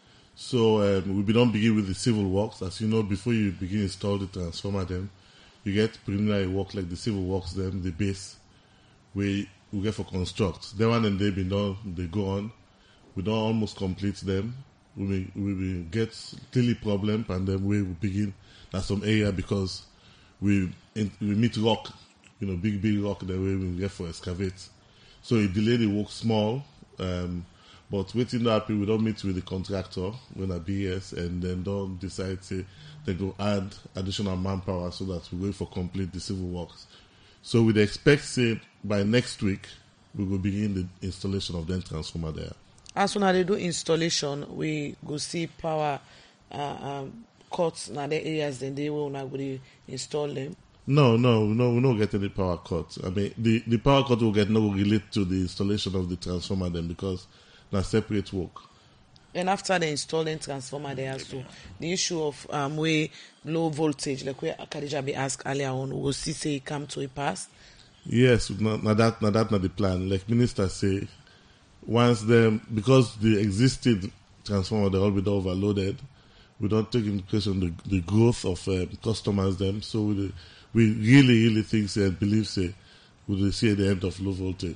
So um, we don't begin with the civil works. As you know, before you begin install the transformer, then you get preliminary work like the civil works, then the base we we get for construct. Then one and they be done, they go on. We don't almost complete them. We will, we will get daily problem, and then we will begin at some area because we we meet rock. You know, big, big rock that we will get for excavate. So it delayed the work small, um, but waiting to happen, we don't meet with the contractor when a B S and then don't decide say they go add additional manpower so that we wait for complete the civil works. So we'd expect say by next week we will begin the installation of the transformer there. As soon as they do installation, we go see power uh, um, cuts in other areas, then they will not go install them. No, no, no, we don't get any power cut. I mean, the, the power cut will get no relate to the installation of the transformer then because that's separate work. And after the installing transformer, there also the issue of um way low voltage, like where Khadija be asked earlier on, we will see say it come to a pass. Yes, now that now that not the plan. Like Minister say, once them because the existing transformer they all be overloaded, we don't take into consideration the, the growth of um, customers them. So we we really really think say and believe say we will see at the end of low voltage.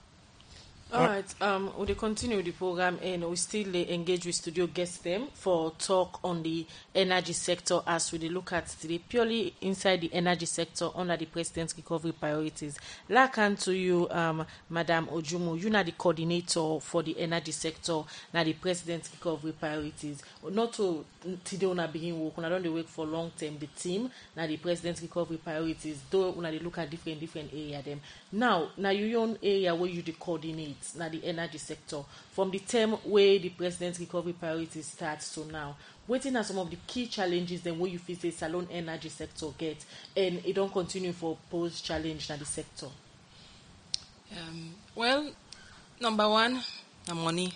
All right, um, we'll continue with the program and we still uh, engage with studio guests them for talk on the energy sector as we look at today purely inside the energy sector under the President's recovery priorities. Like to you, um, Madam Ojumu, you are the coordinator for the energy sector, now the President's recovery priorities. Not to today una begin work, una don't work for long term. The team now the President's recovery priorities, though una they look at different different area them. Now, now your own area where you the coordinate. na the energy sector from the term where the President Recovery Priority starts to now. Wetin are some of the key challenges then where you feel say Salone energy sector get and it don't continue for post challenge na the sector? Um, well, number one, the money.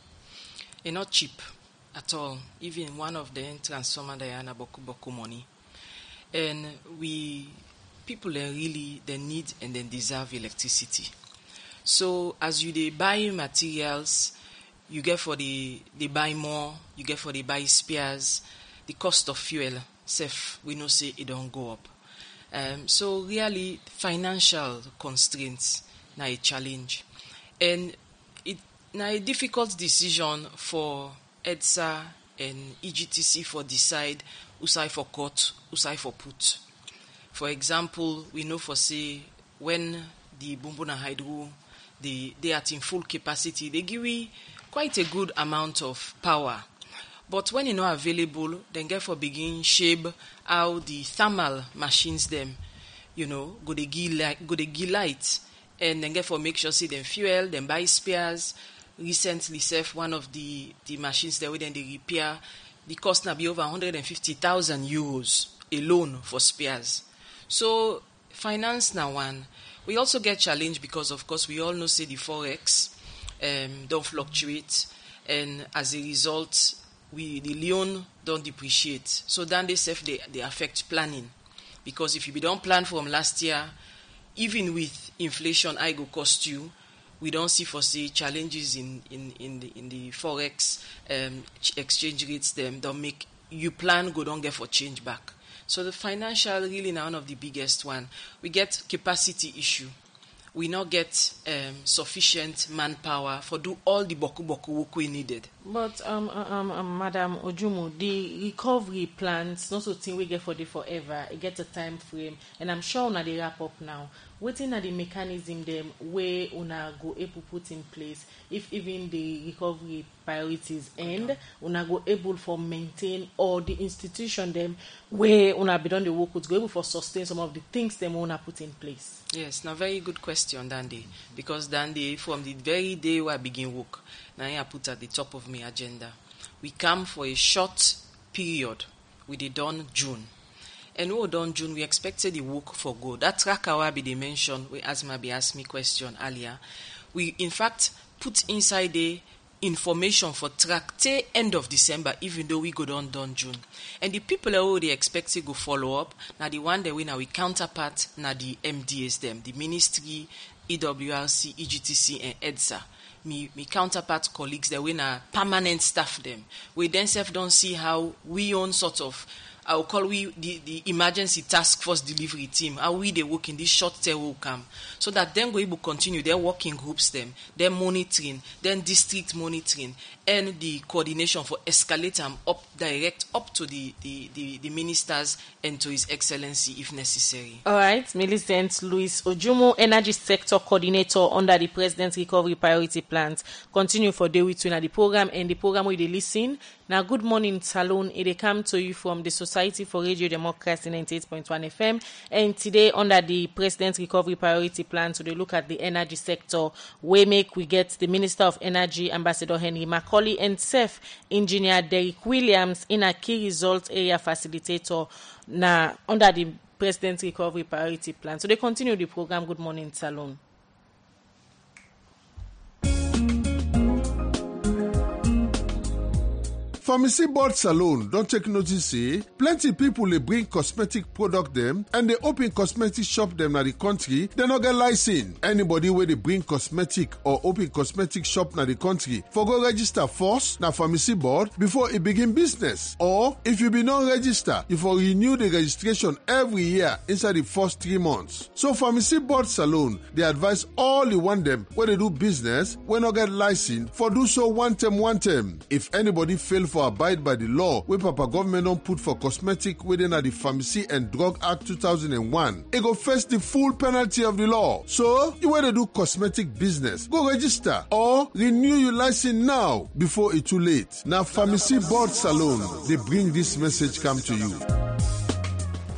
It's not cheap at all. Even one of them transformer they are na boku boku money. And we people they really they need and they deserve electricity. So as you they buy materials, you get for the they buy more, you get for the buy spares, the cost of fuel, safe, we know say it don't go up. Um, so really financial constraints na a challenge. And it na a difficult decision for EDSA and E G T C for decide usai for cut, usai for put. For example, we know for say when the Bumbuna Hydro they they are in full capacity, they give we quite a good amount of power. But when it's not available, then get for begin shape how the thermal machines them, you know, go they give light, go they give light, and then get for make sure see them fuel, then buy spares. Recently, self one of the the machines that we then they repair, the cost now be over one hundred and fifty thousand euros alone for spares. So finance now one. We also get challenged because of course we all know say the forex um, don't fluctuate, and as a result, we the leon don't depreciate. So then they say they, they affect planning, because if you don't plan from last year, even with inflation, I go cost you. We don't see for say challenges in in in the in the forex um, exchange rates. Them don't make you plan go don't get for change back. So the financial really now one of the biggest one. We get capacity issue. We not get um, sufficient manpower for do all the boku boku work we needed. But um, um, um Madam Ojumu, the recovery plans not so thing we get for the forever. It get a time frame, and I'm sure una they wrap up now. Waiting at the mechanism them where una go able put in place if even the recovery priorities end, una go able for maintain or the institution them where una be done the work would go able for sustain some of the things them una put in place. Yes, now very good question, Dandy. Because Dandy, from the very day where I begin work, now I put at the top of my agenda. We come for a short period. We did done June. And we done June, we expected the work for good. That tracker where they mentioned, where Asma be asked me question earlier, we in fact put inside the information for track till end of December, even though we go down done June. And the people that already expect to go follow up, now the one that we now we counterpart now the M D S them, the Ministry, E W R C, E G T C, and EDSA. Me, me counterpart colleagues that we now permanent staff them. We then self don't see how we own sort of I'll call we the, the emergency task force delivery team, how we they work in this short term camp, so that then we will continue their working groups, them, their monitoring, then district monitoring, and the coordination for escalate them up direct up to the, the, the, the ministers and to His Excellency if necessary. All right, Millicent Louis Ojumu, Energy Sector Coordinator under the President's Recovery Priority Plans, continue for day with you in the program, and the program where they listen. Now, good morning, Salone. It come to you from the Society for Radio Democracy ninety-eight point one F M. And today, under the President's Recovery Priority Plan, so they look at the energy sector. We make we get the Minister of Energy, Ambassador Henry Macaulay, and S E F Engineer Derek Williams in a key results area facilitator. Now, under the President's Recovery Priority Plan. So they continue the program. Good morning, Salone. Pharmacy board Salone don't take notice say plenty people they bring cosmetic product them and they open cosmetic shop them na the country, they not get license. Anybody where they bring cosmetic or open cosmetic shop na the country for go register first na pharmacy board before it begin business. Or if you be non-register, you for renew the registration every year inside the first three months. So pharmacy board Salone they advise all the one them where they do business when not get license for do so one term one term. If anybody fail for abide by the law wey Papa government don't put for cosmetic within the Pharmacy and Drug Act two thousand one, it go face the full penalty of the law. So you want to do cosmetic business, go register or renew your license now before it's too late. Now Pharmacy Board Salone, they bring this message come to you.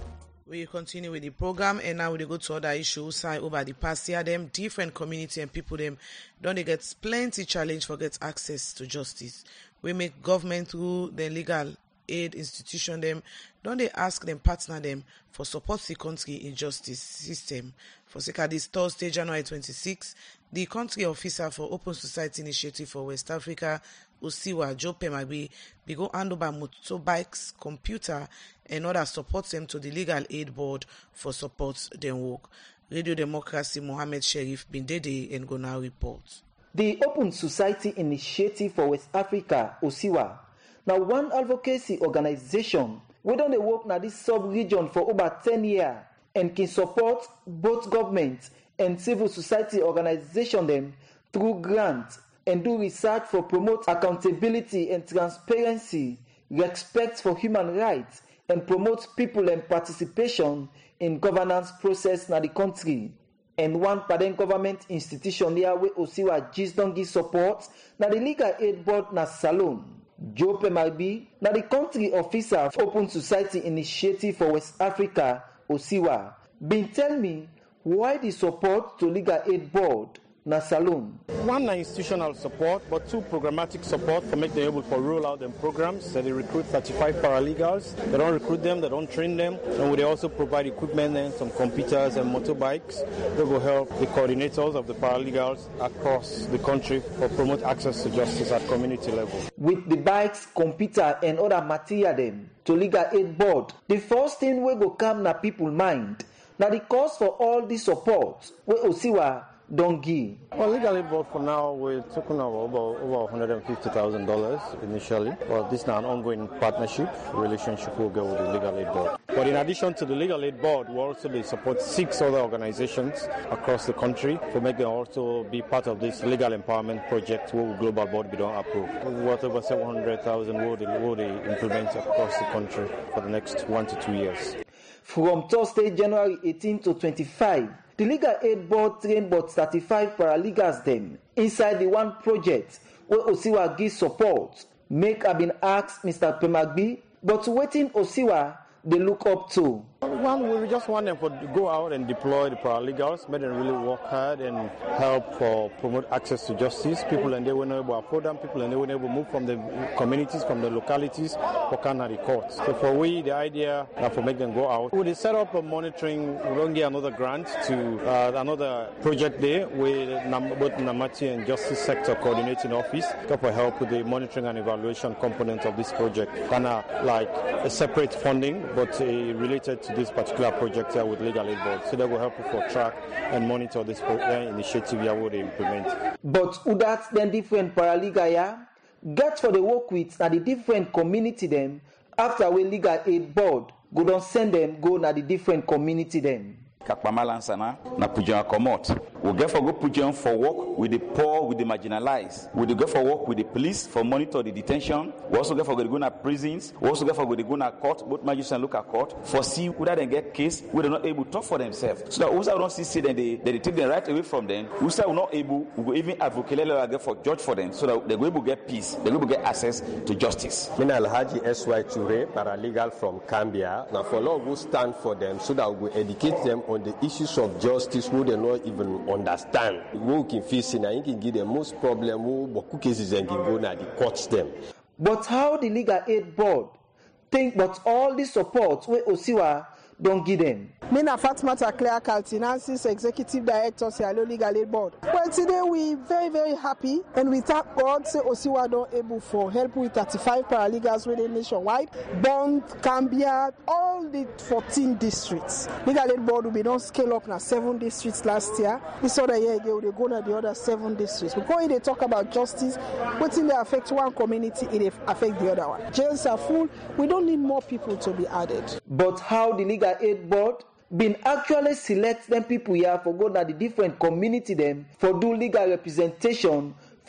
We continue with the program, and now we go to other issues. Say over the past year, them different community and people them don't they get plenty challenge for get access to justice. We make government through the legal aid institution them don't they ask them partner them for support the country in justice system. For sake of this Thursday, January twenty-sixth, the country officer for Open Society Initiative for West Africa, Osiwa Joe Pemagbi, be go hand over motorbikes, computer, and other support them to the Legal Aid Board for support them work. Radio Democracy Mohammed Sherif bin Dede and Gona report. The Open Society Initiative for West Africa, Osiwa, now one advocacy organization we don dey work na this sub-region for over ten years and can support both government and civil society organization them through grants and do research for promote accountability and transparency, respect for human rights, and promote people and participation in governance process na the country. And one parent government institution here where Osiwa Gis don give support na the Legal Aid Board na Salone. Joe Pemagbi na the country officer of Open Society Initiative for West Africa, Osiwa, been tell me why the support to Legal Aid Board na Salone. One institutional support, but two programmatic support to make them able to roll out them programs. So they recruit thirty-five paralegals. They don't recruit them, they don't train them, and they also provide equipment and some computers and motorbikes that will help the coordinators of the paralegals across the country for promote access to justice at community level. With the bikes, computer, and other material them to Legal Aid Board, the first thing we go come na people mind. Now the cost for all this support we Osiwa don't give. Well, Legal Aid Board for now, we're talking about over, over one hundred fifty thousand dollars initially. Well, this is now an ongoing partnership, relationship we'll go with the Legal Aid Board. But in addition to the Legal Aid Board, we also they support six other organizations across the country to make them also be part of this legal empowerment project where Global Board be done approve. Whatever seven hundred thousand will they, will they implement across the country for the next one to two years. From Thursday, January eighteenth to twenty-fifth, the Legal Aid Board trained about thirty-five paralegals them inside the one project where Osiwa gives support. Make have been asked Mister Pemagbi, but waiting Osiwa they look up to. One, we just want them to go out and deploy the paralegals, make them really work hard and help for promote access to justice. People and they were not able to afford them, people and they were able to move from the communities, from the localities, for Canada courts. So for we, the idea uh, for make them go out, we set up a monitoring, we're going to get another grant to uh, another project there with both Namati and Justice Sector Coordinating Office to help with the monitoring and evaluation component of this project. Kind of like a separate funding, but uh, related to this particular project here with Legal Aid Board. So that will help you for track and monitor this pro- uh, initiative here what they implement. But who that then different paralegal here get for the work with at the different community them after we Legal Aid Board go don't send them go na the different community them. Kakpamalansana na pujan komot. We get for go pujan for work with the poor, with the marginalized. We go for work with the police for monitor the detention. We also get for go to prisons. We also get for go to go to court, both magistrates and local court, for see whether they get case where they're not able to talk for themselves. So that also don't see say that they, they take them right away from them. We say we're not able, we go even advocate level for judge for them so that they're able to get peace, they're able to get access to justice. Mina Alhaji S Y Ture, paralegal from Cambia. Now for law we stand for them so that we educate them on the issues of justice who they not even understand. We can face it and can give them most problem who cases and can go na the courts them. But how the Legal Aid Board think but all the support where Osiwa don't give them? Mina Fatmata Claire Kaltinansis, Executive Director, Sierra Legal Aid Board. Well, today we very, very happy and we thank God say Osiwa don't able for help with thirty-five paralegals within nationwide, Bond, Cambia, all the fourteen districts. Legal Aid Board will be done scale up now seven districts last year. This other year again they go to the other seven districts. Because they talk about justice, what in they affect one community, it affect the other one. Jails are full. We don't need more people to be added. But how the Legal Aid Board been actually select them people here for go to the different community them for do legal representation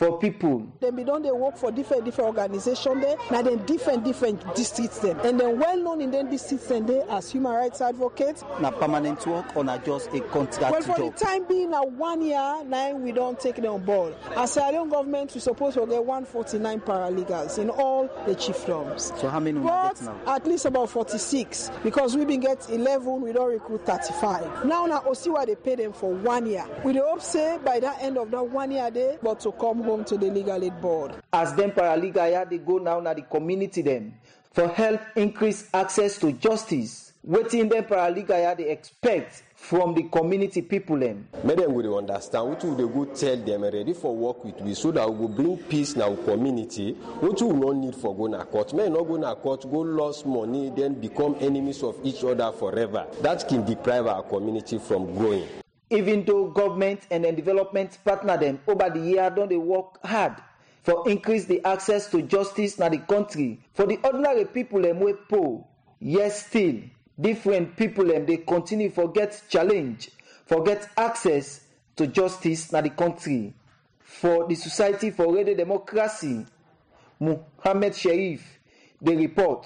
for people. Then we don't they work for different different organizations there, now then different different districts them. And then well known in them districts and they as human rights advocates. Na permanent work or na just a contract Well, for job? the time being, now one year, now we don't take them on board. As Sierra Leone government, we supposed to get one hundred forty-nine paralegals in all the chiefdoms. So how many we But get now? at least about forty-six, because we been get eleven, we don't recruit thirty-five. Now, now Osiwa they pay them for one year. We hope say by the end of that one year day, but to come home to the legal aid board. As them paralegal they go now na the community them for help increase access to justice. Waiting them paralegal they expect from the community people them. Make them go understand what we go tell them ready for work with we so that we go bring peace in our community. What we no need for go na court. May not go na court, go lose money, then become enemies of each other forever. That can deprive our community from growing. Even though government and then development partner them over the year don't they work hard for increase the access to justice in the country for the ordinary people them we poor, yes still different people them they continue forget challenge, forget access to justice in the country. For the Society for Radio Democracy, Muhammad Sharif, they report.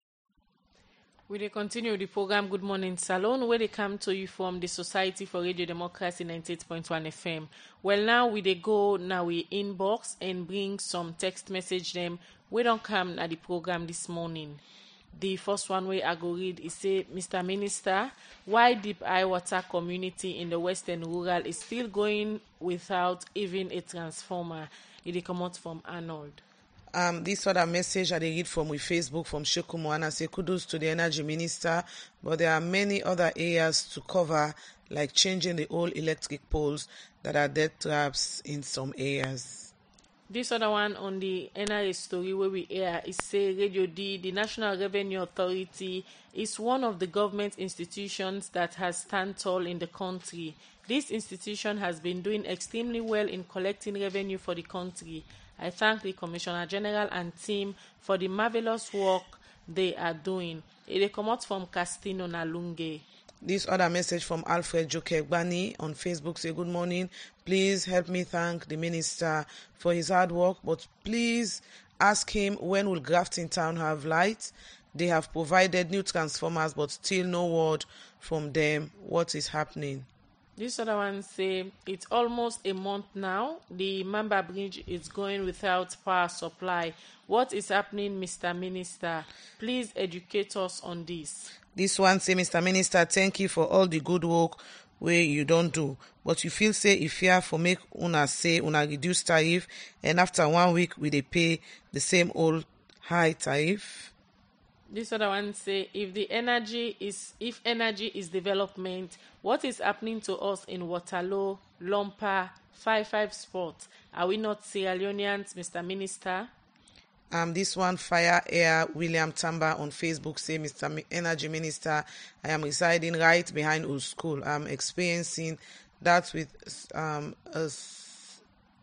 We dey continue the program Good Morning Salon, where they come to you from the Society for Radio Democracy ninety-eight point one F M. Well, now we dey go now we inbox and bring some text message them. We don't come at the program this morning. The first one way I go read is say, Mister Minister, why Deep Eye Water community in the Western Rural is still going without even a transformer? It dey come out from Arnold. Um, this other message I read from with Facebook from Shokumu and I say kudos to the Energy Minister, but there are many other areas to cover, like changing the old electric poles that are dead traps in some areas. This other one on the N R A story where we air is say Radio D, the National Revenue Authority, is one of the government institutions that has stand tall in the country. This institution has been doing extremely well in collecting revenue for the country. I thank the Commissioner General and team for the marvelous work they are doing. It come out from Castino Nalunge. This other message from Alfred Jokegbani on Facebook say, good morning. Please help me thank the minister for his hard work, but please ask him when will Grafton Town have light? They have provided new transformers, but still no word from them. What is happening? This other one say, it's almost a month now. The Mamba Bridge is going without power supply. What is happening, Mister Minister? Please educate us on this. This one say, Mister Minister, thank you for all the good work where you don't do. But you feel say if you have for make una say una reduce tariff and after one week we they pay the same old high tariff. This other one say, if the energy is if energy is development, what is happening to us in Waterloo, Lompa, five five Sports? Are we not Sierra Leoneans, Mister Minister? Um, this one, Fire Air William Tamba on Facebook say, Mister Mi- Energy Minister, I am residing right behind Old School. I'm experiencing that with um a s-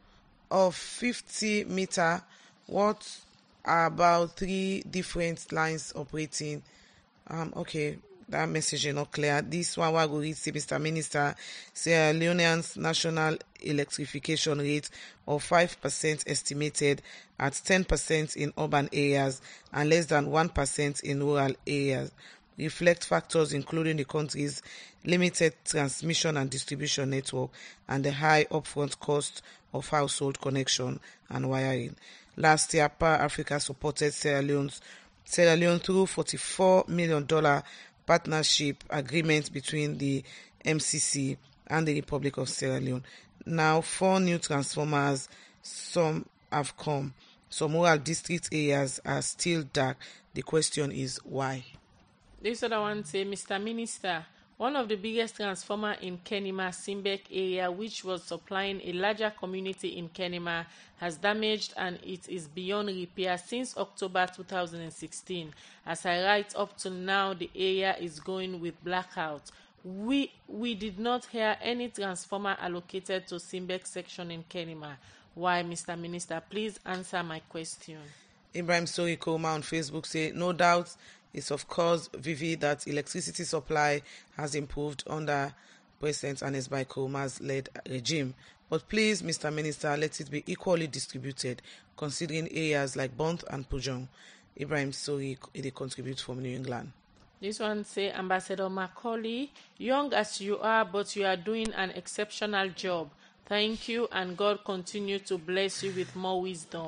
of fifty meter. What are about three different lines operating? Um, okay, that message is not clear. This one, I go read, say, Mister Minister, Sierra Leoneans national electrification rate of five percent estimated at ten percent in urban areas and less than one percent in rural areas reflect factors including the country's limited transmission and distribution network and the high upfront cost of household connection and wiring. Last year, Power Africa supported Sierra Leone's Sierra Leone through forty-four million dollars partnership agreement between the M C C and the Republic of Sierra Leone. Now, four new transformers, some have come. Some rural district areas are still dark. The question is why? This other one say, Mister Minister, one of the biggest transformer in Kenema, Simbek area, which was supplying a larger community in Kenema, has damaged and it is beyond repair since October two thousand sixteen. As I write up till now, the area is going with blackout. We we did not hear any transformer allocated to Simbek section in Kenema. Why, Mister Minister? Please answer my question. Ibrahim Sori Koma on Facebook say, no doubt it's of course vivid that electricity supply has improved under President Anes Bai Koma's led regime. But please, Mister Minister, let it be equally distributed, considering areas like Bont and Pujong. Ibrahim Sori, they contribute from New England. This one say, Ambassador Macaulay, young as you are, but you are doing an exceptional job. Thank you, and God continue to bless you with more wisdom.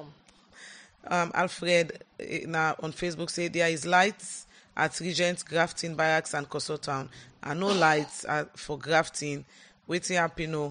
Um, Alfred now on Facebook say there is lights at Regent, Grafton, Barracks, and Koso Town, and no lights at, for Grafton. Waiting happy no.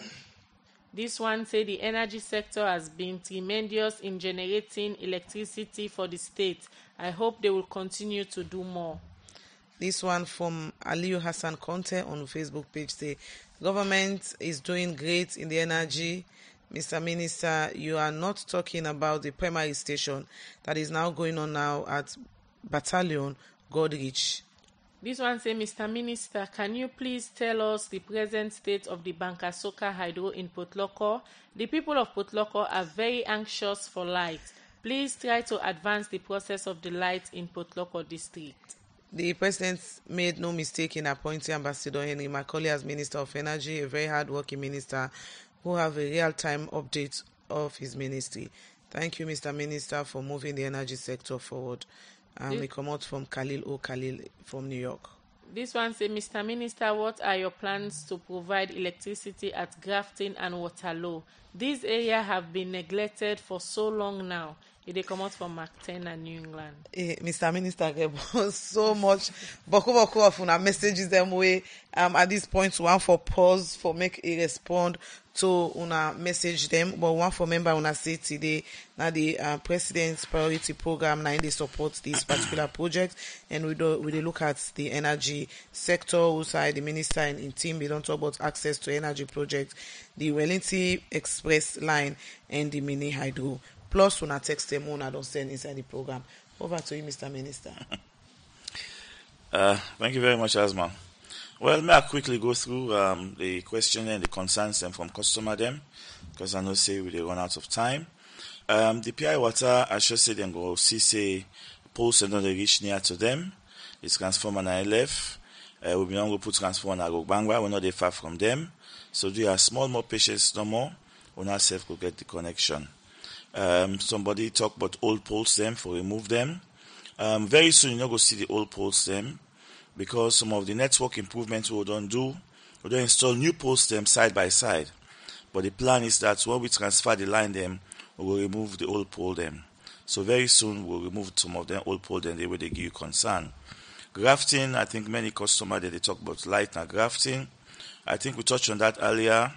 This one say the energy sector has been tremendous in generating electricity for the state. I hope they will continue to do more. This one from Aliyu Hassan Conte on the Facebook page say, government is doing great in the energy. Mister Minister, you are not talking about the primary station that is now going on now at Battalion Godrich. This one say, Mister Minister, can you please tell us the present state of the Bankasoka Hydro in Potloko? The people of Potloko are very anxious for light. Please try to advance the process of the light in Potloko district. The President made no mistake in appointing Ambassador Henry Macaulay as Minister of Energy, a very hard-working minister who have a real-time update of his ministry. Thank you, Mister Minister, for moving the energy sector forward. Um, this, we come out from Khalil O. Khalil from New York. This one says, Mister Minister, what are your plans to provide electricity at Grafton and Waterloo? These areas have been neglected for so long now. They come out from Mark ten and New England. Eh, Mister Minister, so much. Boku boku of una messages them way. Um, at this point, one for pause for make a respond to una message them, but one for member una say today now the uh, President's priority program now they support this particular project, and we do we look at the energy sector. Also, the minister and in team they don't talk about access to energy projects, the Wellington Express line and the mini hydro. Plus, when I text them, when I don't send inside the program. Over to you, Mister Minister. uh, thank you very much, Asma. Well, may I quickly go through um, the question and the concerns them from customer them, because I know say we run out of time. Um, the P I water, I should say them go see say poles and not reach near to them. It's transformer and I L F. Uh, we'll be on to put transformer and Agogbangwa. We're not that far from them. So do you have small more patience no more? We'll not safe go get the connection. Um, somebody talk about old poles them for remove them. Um, very soon you're not going to see the old poles them because some of the network improvements we don't do, we don't install new poles them side by side. But the plan is that when we transfer the line them, we will remove the old pole them. So very soon we'll remove some of them old pole them the way they give you concern. Grafting, I think many customers that they talk about light and grafting. I think we touched on that earlier.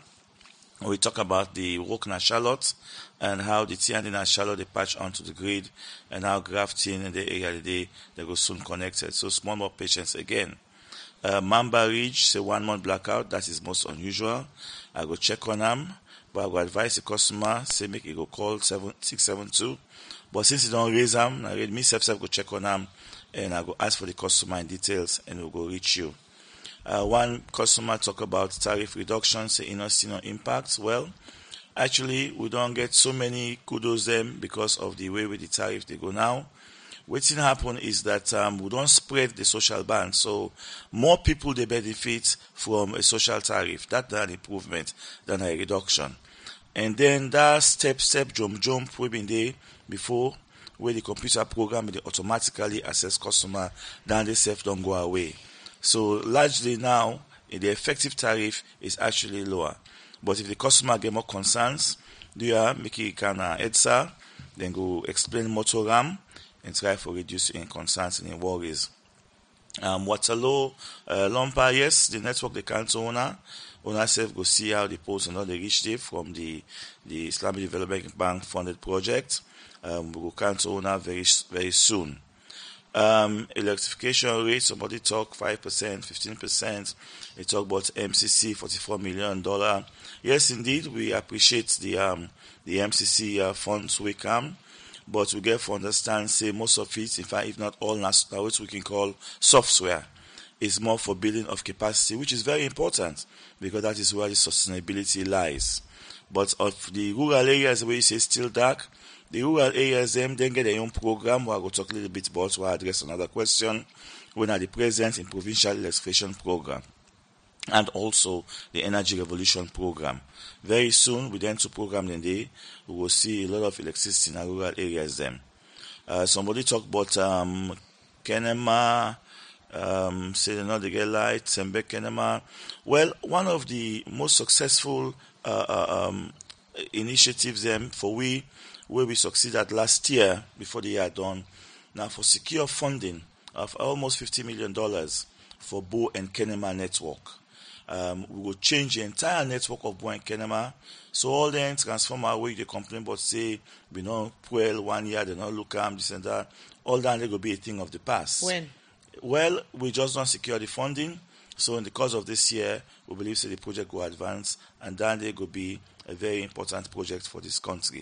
We talk about the work in Charlotte and how the T and D in Charlotte they patch onto the grid and how Grafton in the area they they go soon connected. So small more patience again. Uh, Mamba Ridge say one month blackout. That is most unusual. I go check on them, but I go advise the customer say make it go call seven six seven two. But since you don't raise them, I read me self self go check on them and I go ask for the customer in details and we'll go reach you. Uh, one customer talk about tariff reduction, say you know see no impacts. Well, actually we don't get so many kudos them because of the way with the tariff they go now. What's happen is that um, we don't spread the social band, so more people they benefit from a social tariff. That's an improvement than a reduction. And then that step step jump jump we've been there before, where the computer program they automatically assess customer, then they self don't go away. So largely now, the effective tariff is actually lower. But if the customer get more concerns, do you make it kind of EDSA, then go explain motor RAM and try for reduce in concerns and in worries. Um, Waterloo, uh, Lompa, yes, the network the council owner, owner self go see how the posts and how they reach it from the the Islamic Development Bank funded project. Um, we will council owner very very soon. Um, electrification rate, somebody talk five percent, fifteen percent. They talk about M C C, forty-four million dollars. Yes, indeed, we appreciate the um, the M C C uh, funds we come, but we get to understand, say, most of it, in fact, if not all, now what we can call software, is more for building of capacity, which is very important because that is where the sustainability lies. But of the rural areas where you say still dark, the rural areas them then get their own program where I will talk a little bit about where I address another question when at the present in provincial electrification program. and also the Energy Revolution program. Very soon, with the two program in day, we will see a lot of electricity in our rural areas then. Uh, somebody talked about um, Kenema, um, say they know they get light, Sembe Kenema. Well, one of the most successful uh, uh, um, initiatives them for we, where we succeeded last year, before the year done, now for secure funding of almost fifty million dollars for Bo and Kenema network. Um, we will change the entire network of Bo and Kenema. So all the transformer where they complain about, say, we know, well, one year, they don't look at this and that, all that will be a thing of the past. When? Well, we just don't secure the funding. So in the course of this year, we believe that the project will advance, and then they will be a very important project for this country.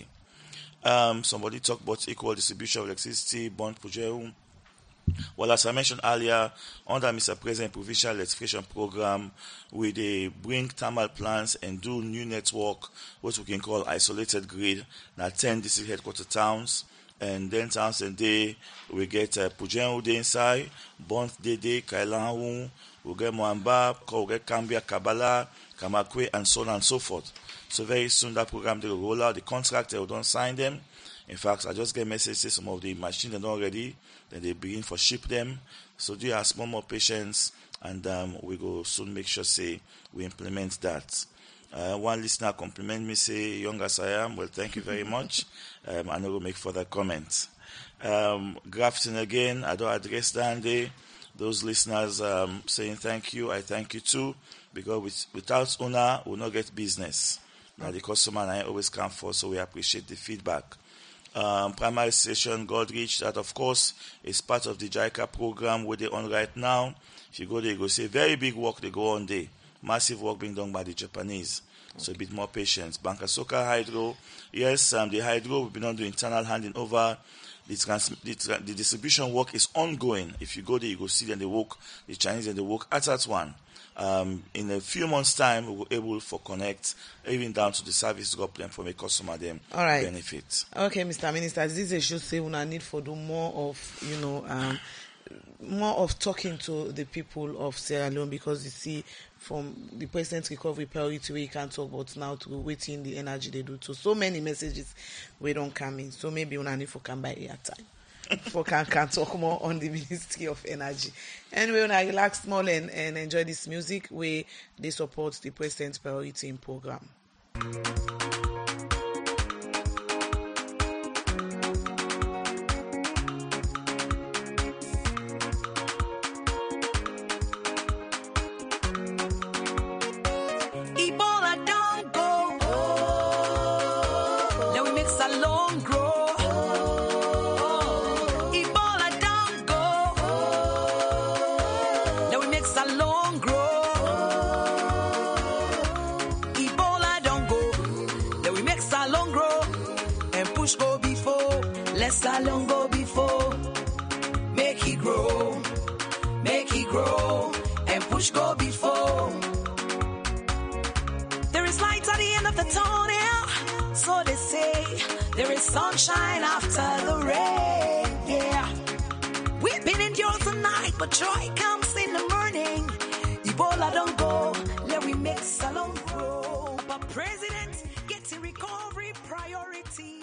Um, somebody talked about equal distribution of electricity, bond project. Well, as I mentioned earlier, under Mister President Provincial Electrification Program, we they bring thermal plants and do new network, what we can call isolated grid, now ten district headquarter towns, and then towns and day we get uh, Pujen Ude inside, Bont Dede, Kailanwu, we get Moamba, we get Kambia, Kabala, Kamakwe, and so on and so forth. So very soon that program they will roll out. The contract they will don't sign them. In fact, I just get messages some of the machines are not ready. Then they begin for ship them. So do you have some more patience, and um, we go soon make sure say we implement that. Uh, one listener compliment me, say, young as I am, well, thank you very much. Um, I know we'll make further comments. Um, Grafton again, I don't address that day. Those listeners um, saying thank you, I thank you too, because with, without owner, we'll not get business. Now, the customer and I always come for, so we appreciate the feedback. Um, primary station, Godrich, that of course is part of the JICA program where they're on right now. If you go there, you go see very big work they go on there. Massive work being done by the Japanese. So a bit more patience. Bankasoka Hydro, yes, um, the hydro, we've been on the internal handing over. The, trans- the, tra- the distribution work is ongoing. If you go there, you go see them, they work, the Chinese and they work at that one. Um, in a few months' time, we will be able to connect even down to the service drop them for a customer them All right. benefit. Okay, Mister Minister, this is should say we need for do more of you know um, more of talking to the people of Sierra Leone, because you see from the President's Recovery Priority we can talk about now to waiting the energy they do. So so many messages we don't come in. So maybe we need for come by air time. For can, can talk more on the Ministry of Energy. Anyway, when I relax small and, and enjoy this music, where they support the President's Priority in program. Ebola don't go. Oh, let me mix a long grow. Go before, let salon go before. Make it grow, make it grow, and push go before. There is light at the end of the tunnel, so they say. There is sunshine after the rain, yeah. We've been endured the night, but joy comes in the morning. Ebola don't go, let we make salon grow. But President, get in recovery priorities.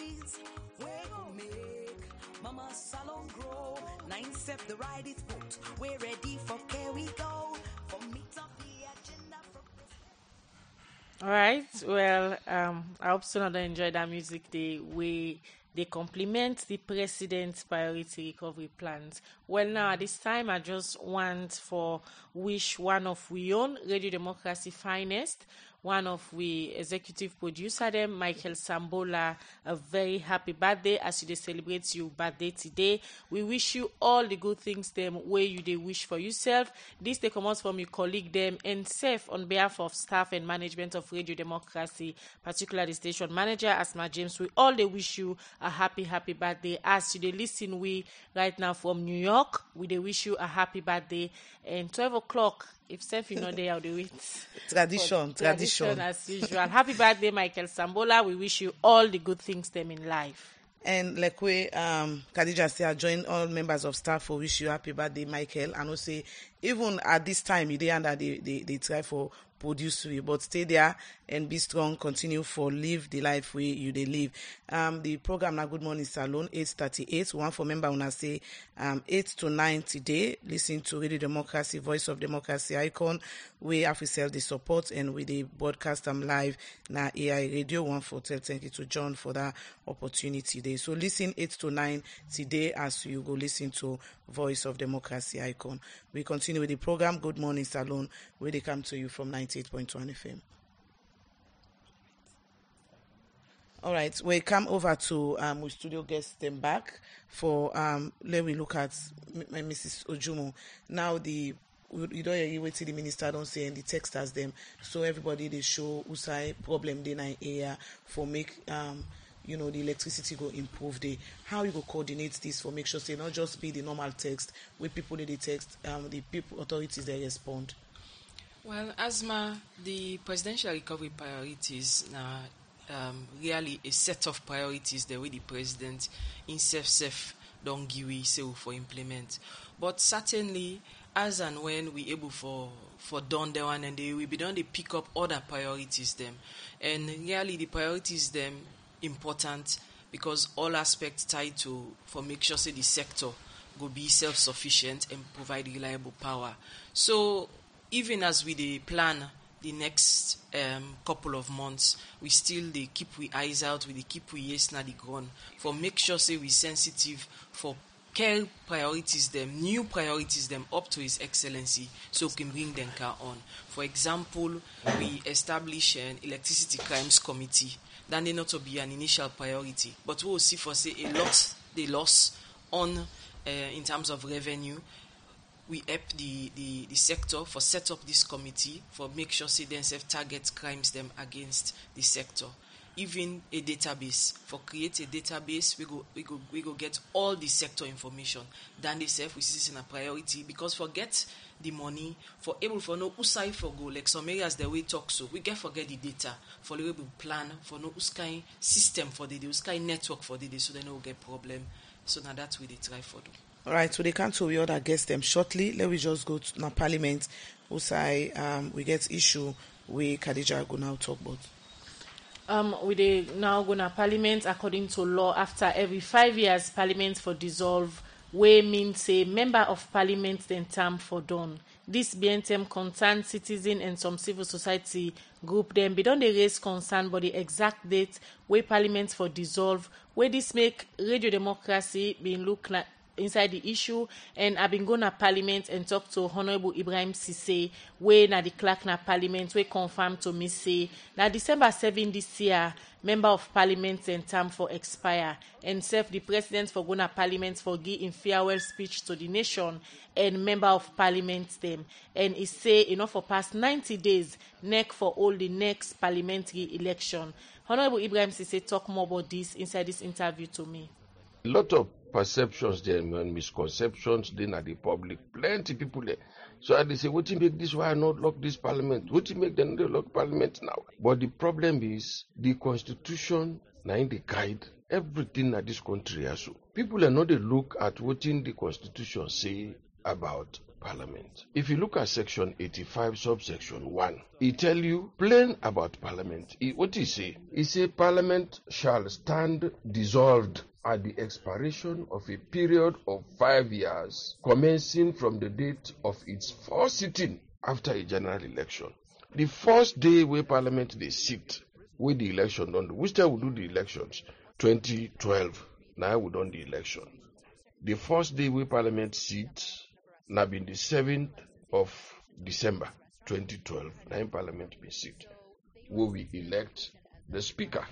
Mama salon grow, nine step the ride is booked. We're ready for care we go. For meet up the agenda from All right. Well, um, I hope so that enjoy that music the way they complement the President's Priority Recovery Plans. Well, now at this time, I just want for wish one of we own Radio Democracy finest, one of we executive producer them, Michael Sambola, a very happy birthday as you they celebrate your birthday today. We wish you all the good things them where you they wish for yourself. This they come out from your colleague them and safe on behalf of staff and management of Radio Democracy, particularly the station manager Asma James. We all they wish you a happy, happy birthday. As you they listen we right now from New York, we they wish you a happy birthday. And twelve o'clock, if self you know they are the wait. Tradition, tradition. Tradition as usual. Happy birthday, Michael Sambola. We wish you all the good things them in life. And like we um Khadija say, I join all members of staff for wish you happy birthday, Michael. And also even at this time, you dey under they, they, they try for produce you, but stay there and be strong, continue for live the life way you they live. Um, the program now Good Morning Salon, eight thirty-eight, one for member when I say um, eight to nine today, listen to Radio Democracy, Voice of Democracy Icon, we have to sell the support and with the broadcast I'm live na A I Radio, one for tell thank you to John for that opportunity there. So listen eight to nine today as you go listen to Voice of Democracy Icon. We continue with the program Good Morning Salon, where they come to you from ninety-eight point one F M. All right, we come over to um, we studio guests them back for um. Let me look at M- Missus Ojumo. Now the you don't hear wait till the minister don't say and the text as them. So everybody they show Usai problem they na area for make um you know the electricity go improve the how you go coordinate this for make sure say not just be the normal text where people need the text um the people authorities they respond. Well, Asma, the presidential recovery priorities now um, really a set of priorities the way the president in self self don't give we say for implement. But certainly, as and when we able for for done the one and they will be done, they pick up other priorities them, and really the priorities them important because all aspects tied to for make sure say the sector go be self sufficient and provide reliable power. So even as we dey plan the next um, couple of months, we still they keep we eyes out, we dey keep we ears na the ground for make sure say we sensitive for care priorities them, new priorities them up to His Excellency, so we can bring them car on. For example, we establish an electricity crimes committee. That may not be an initial priority, but we will see for say a lot they loss on uh, in terms of revenue. We help the, the, the sector for set up this committee for make sure say themselves target crimes them against the sector. Even a database for create a database we go we go we go get all the sector information. Then they say we see this in a priority because forget the money for able for no usai for go like some areas the way talk so we get forget the data for the way we plan for no uskai system for the uskai network for the day so they no get problem. So now that's what they try for do. All right, so they can't we other guest them shortly. Let me just go to now Parliament. Usai, um, we get issue we Khadija go now talk about. Um, we they now go to Parliament according to law. After every five years, Parliament for dissolve. We mean say member of Parliament then term for done. This B N T M concern citizen and some civil society group them. They don't they raise concern but the exact date where Parliament for dissolve. Where this make Radio Democracy being look like inside the issue, and I've been going to Parliament and talk to Honorable Ibrahim Sise, where na the clerk na Parliament, where confirm to me say na December seventh this year, member of Parliament and term for expire, and serve the president for going to Parliament for give in farewell speech to the nation, and member of Parliament them, and he say enough for past ninety days, neck for all the next parliamentary election. Honorable Ibrahim Sise talk more about this inside this interview to me. A lot of perceptions there and misconceptions then at the public. Plenty people there. So they say, what you make this why not lock this parliament? What you make them lock parliament now? But the problem is the constitution now in the guide everything that this country has. So people are not they look at what in the constitution say about parliament. If you look at section eighty-five subsection one, it tell you plain about parliament. It, what it say? It say parliament shall stand dissolved at the expiration of a period of five years, commencing from the date of its first sitting after a general election. The first day where Parliament they sit, with the election done, which time we do the elections? twenty twelve. Now we done the election. The first day where Parliament sit, now been the seventh of December twenty twelve. Now Parliament be sit, where we elect the Speaker.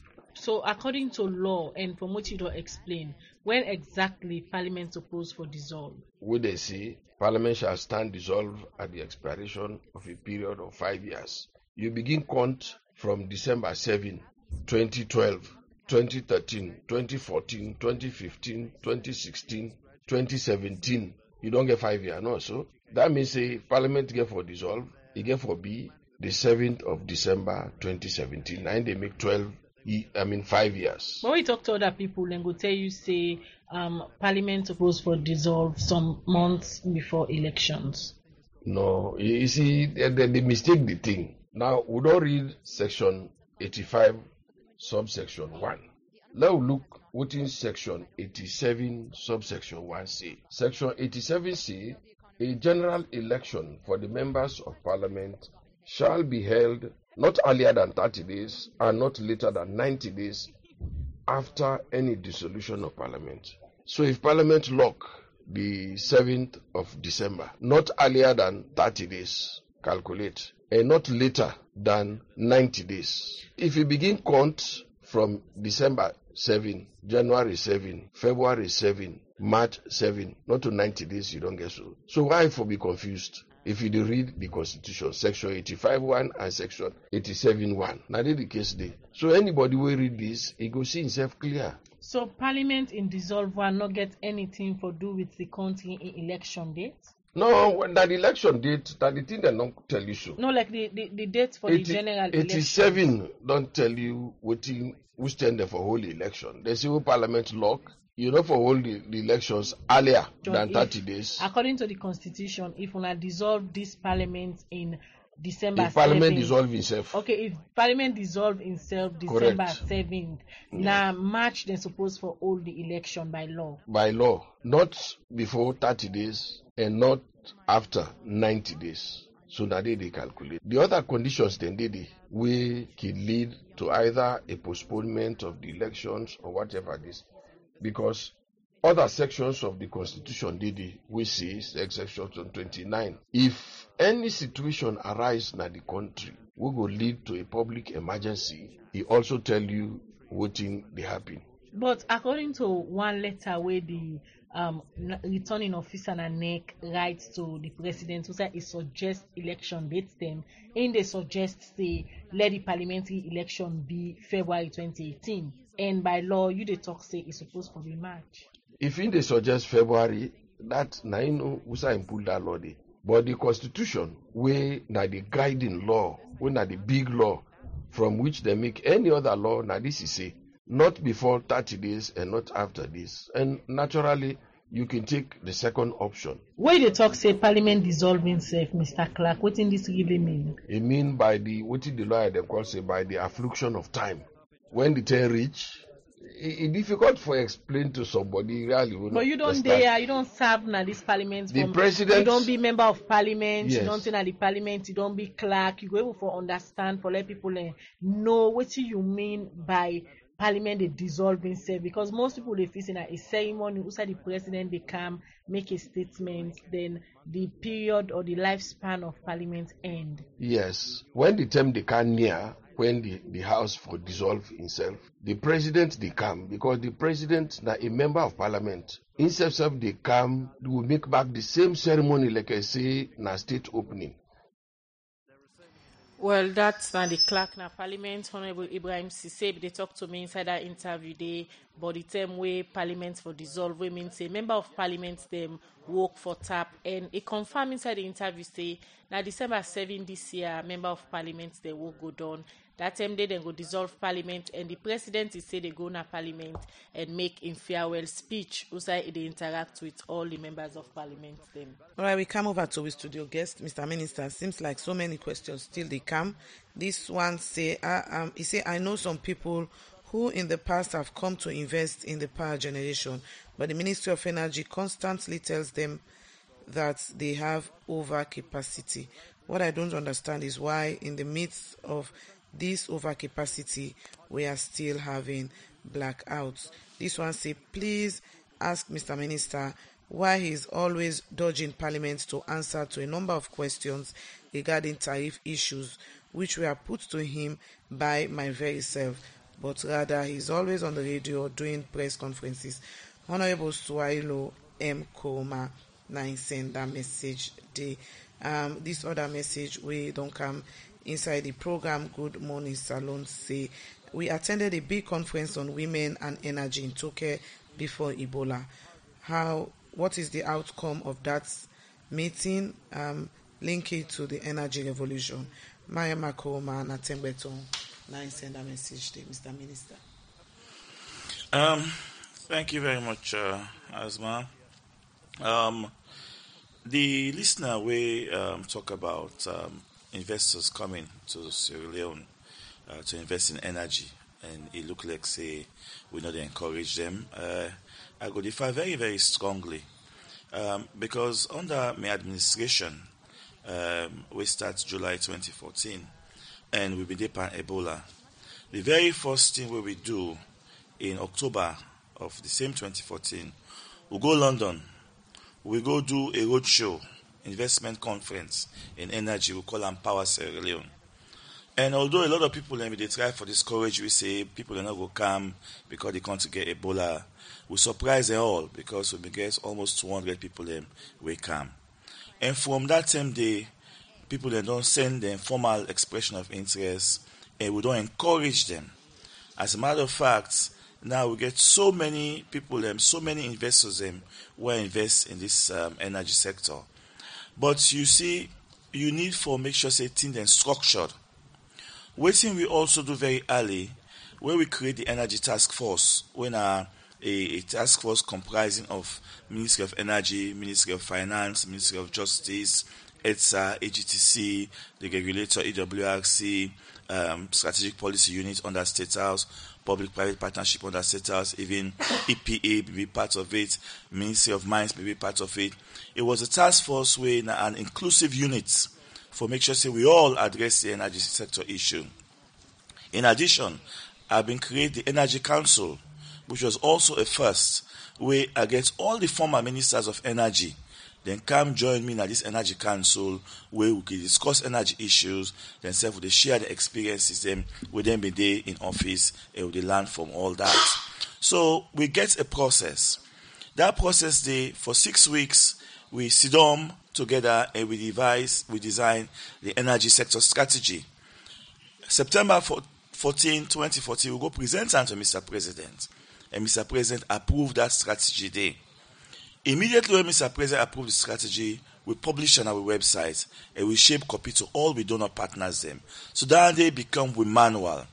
So, according to law, and from what you don't explain, when exactly Parliament supposed for dissolve? Would they say Parliament shall stand dissolved at the expiration of a period of five years? You begin count from December seventh, twenty twelve, twenty thirteen, twenty fourteen, twenty fifteen, twenty sixteen, twenty seventeen. You don't get five years, no? So that means say Parliament get for dissolve, it get for be the seventh of December twenty seventeen. And they make twelve. I mean five years. When we talk to other people and go tell you say um, Parliament supposed for dissolve some months before elections. No, you see, they, they, they mistake the thing. Now, we don't read section eighty-five, subsection one. Let's look what in section eighty-seven, subsection one say. Section eighty-seven say, a general election for the members of parliament shall be held not earlier than thirty days and not later than ninety days after any dissolution of parliament. So if parliament lock the seventh of December, not earlier than thirty days, calculate, and not later than ninety days. If you begin count from December seventh, January seventh, February seventh, March seventh, not to ninety days, you don't get so. So why for be confused? If you do read the Constitution, section eighty-five one and section eighty-seven one. Now that's the case there. So anybody will read this, he go see himself clear. So Parliament in dissolve will not get anything for do with the country in election date? No, when that election date, that the thing they don't tell you so. No, like the, the, the date for eighty, the general election. eighty-seven don't tell you what in, who stand there for whole election. They say who Parliament lock, you know, for hold the, the elections earlier John, than thirty if, days. According to the Constitution, if we dissolve this Parliament in December if Parliament seventh, dissolve itself. Okay, if Parliament dissolve itself December seventh, yeah. Now March they're supposed for hold the election by law. By law, not before thirty days and not after ninety days. So now they, they calculate. The other conditions then they, they will can lead to either a postponement of the elections or whatever this, because other sections of the Constitution, D D, we see section twenty-nine. If any situation arises in the country, we will lead to a public emergency. He also tell you what thing they happen. But according to one letter where the um, returning officer and N E C writes to the president, who said he suggests election dates them, and they suggest say let the parliamentary election be February twenty eighteen, and by law you they talk say it's supposed to be March. If in they suggest February, that na you know who say pull that law there. But the Constitution, where na the guiding law, where na the big law, from which they make any other law, now this is say not before thirty days and not after this. And naturally, you can take the second option. Why they talk say Parliament dissolving itself, Mister Clark? What in this really mean? It mean by the what the lawyer they call say by the affliction of time. When the time reach. It's difficult for explain to somebody really. But you don't dare, you don't serve na this parliament. The from, president, you don't be member of parliament. Yes. You don't think at the parliament. You don't be clerk. You go able for understand for let people uh, know what you mean by parliament they dissolve itself. Because most people they feel in a ceremony. Who say the president they come make a statement, then the period or the lifespan of parliament end. Yes, when the term they come near. When the, the house for dissolve itself, the president they come because the president na a member of parliament. Instead of they come, they will make back the same ceremony like I say na state opening. Well, that's now the clerk na parliament, Honorable Ibrahim Sise. They talk to me inside that interview day, but the term way parliament for dissolve, we mean say member of parliament them work for tap, and it confirm inside the interview say now December seventh this year, member of parliament they will go down. That time they then go dissolve parliament, and the president is say they go na parliament and make in farewell speech. Also, they interact with all the members of parliament. Then. All right, we come over to our studio guest, Mister Minister. Seems like so many questions still they come. This one say, uh, um, he say, I know some people who in the past have come to invest in the power generation, but the Ministry of Energy constantly tells them that they have overcapacity. What I don't understand is why in the midst of this overcapacity, we are still having blackouts. This one say, please ask Mister Minister why he is always dodging Parliament to answer to a number of questions regarding tariff issues, which were put to him by my very self, but rather he is always on the radio doing press conferences. Honorable Suwailo M. Koma, nine send that message. Day. Um, this other message, we don't come inside the program Good Morning Salon, say we attended a big conference on women and energy in Toke before Ebola. How what is the outcome of that meeting? Um, link it to the energy revolution. Maya Makoma and Atembeton. Now send a message to Mister Minister. Um, thank you very much, uh, Asma. Um, the listener we um, talk about um, investors coming to Sierra Leone uh, to invest in energy, and it look like say we know they encourage them. Uh, I go differ very very strongly um, because under my administration, um, we start July twenty fourteen, and we be there on Ebola. The very first thing we we do in October of the same twenty fourteen, we go London. We go do a roadshow, investment conference in energy. We call them Power Sierra Leone. And although a lot of people, they try for discourage, we say people are not going to come because they can't get Ebola. We surprise them all because we get almost two hundred people them we come. And from that same day, people they don't send them formal expression of interest, and we don't encourage them. As a matter of fact, now we get so many people, um, so many investors um, who invest in this um, energy sector. But you see, you need for make sure say things are structured. Waiting we also do very early, when we create the energy task force, when a, a, a task force comprising of Ministry of Energy, Ministry of Finance, Ministry of Justice, E T S A, A G T C, the regulator E W R C, um, Strategic Policy Unit under State House, Public-Private Partnership under State House, even E P A may be part of it, Ministry of Mines may be part of it. It was a task force with an inclusive unit for make sure say we all address the energy sector issue. In addition, I've been created the Energy Council, which was also a first, where I get all the former ministers of energy then come join me in this Energy Council where we can discuss energy issues, then self they share the experiences, then we then be there in office and we learn from all that. So we get a process. That process day for six weeks we sit down together and we devise, we design the energy sector strategy. September fourteenth, twenty fourteen, we go present it to Mister President, and Mister President approved that strategy day. Immediately when Mister President approved the strategy, we publish on our website and we shape copy to all we donor partners them. So that they become with manual.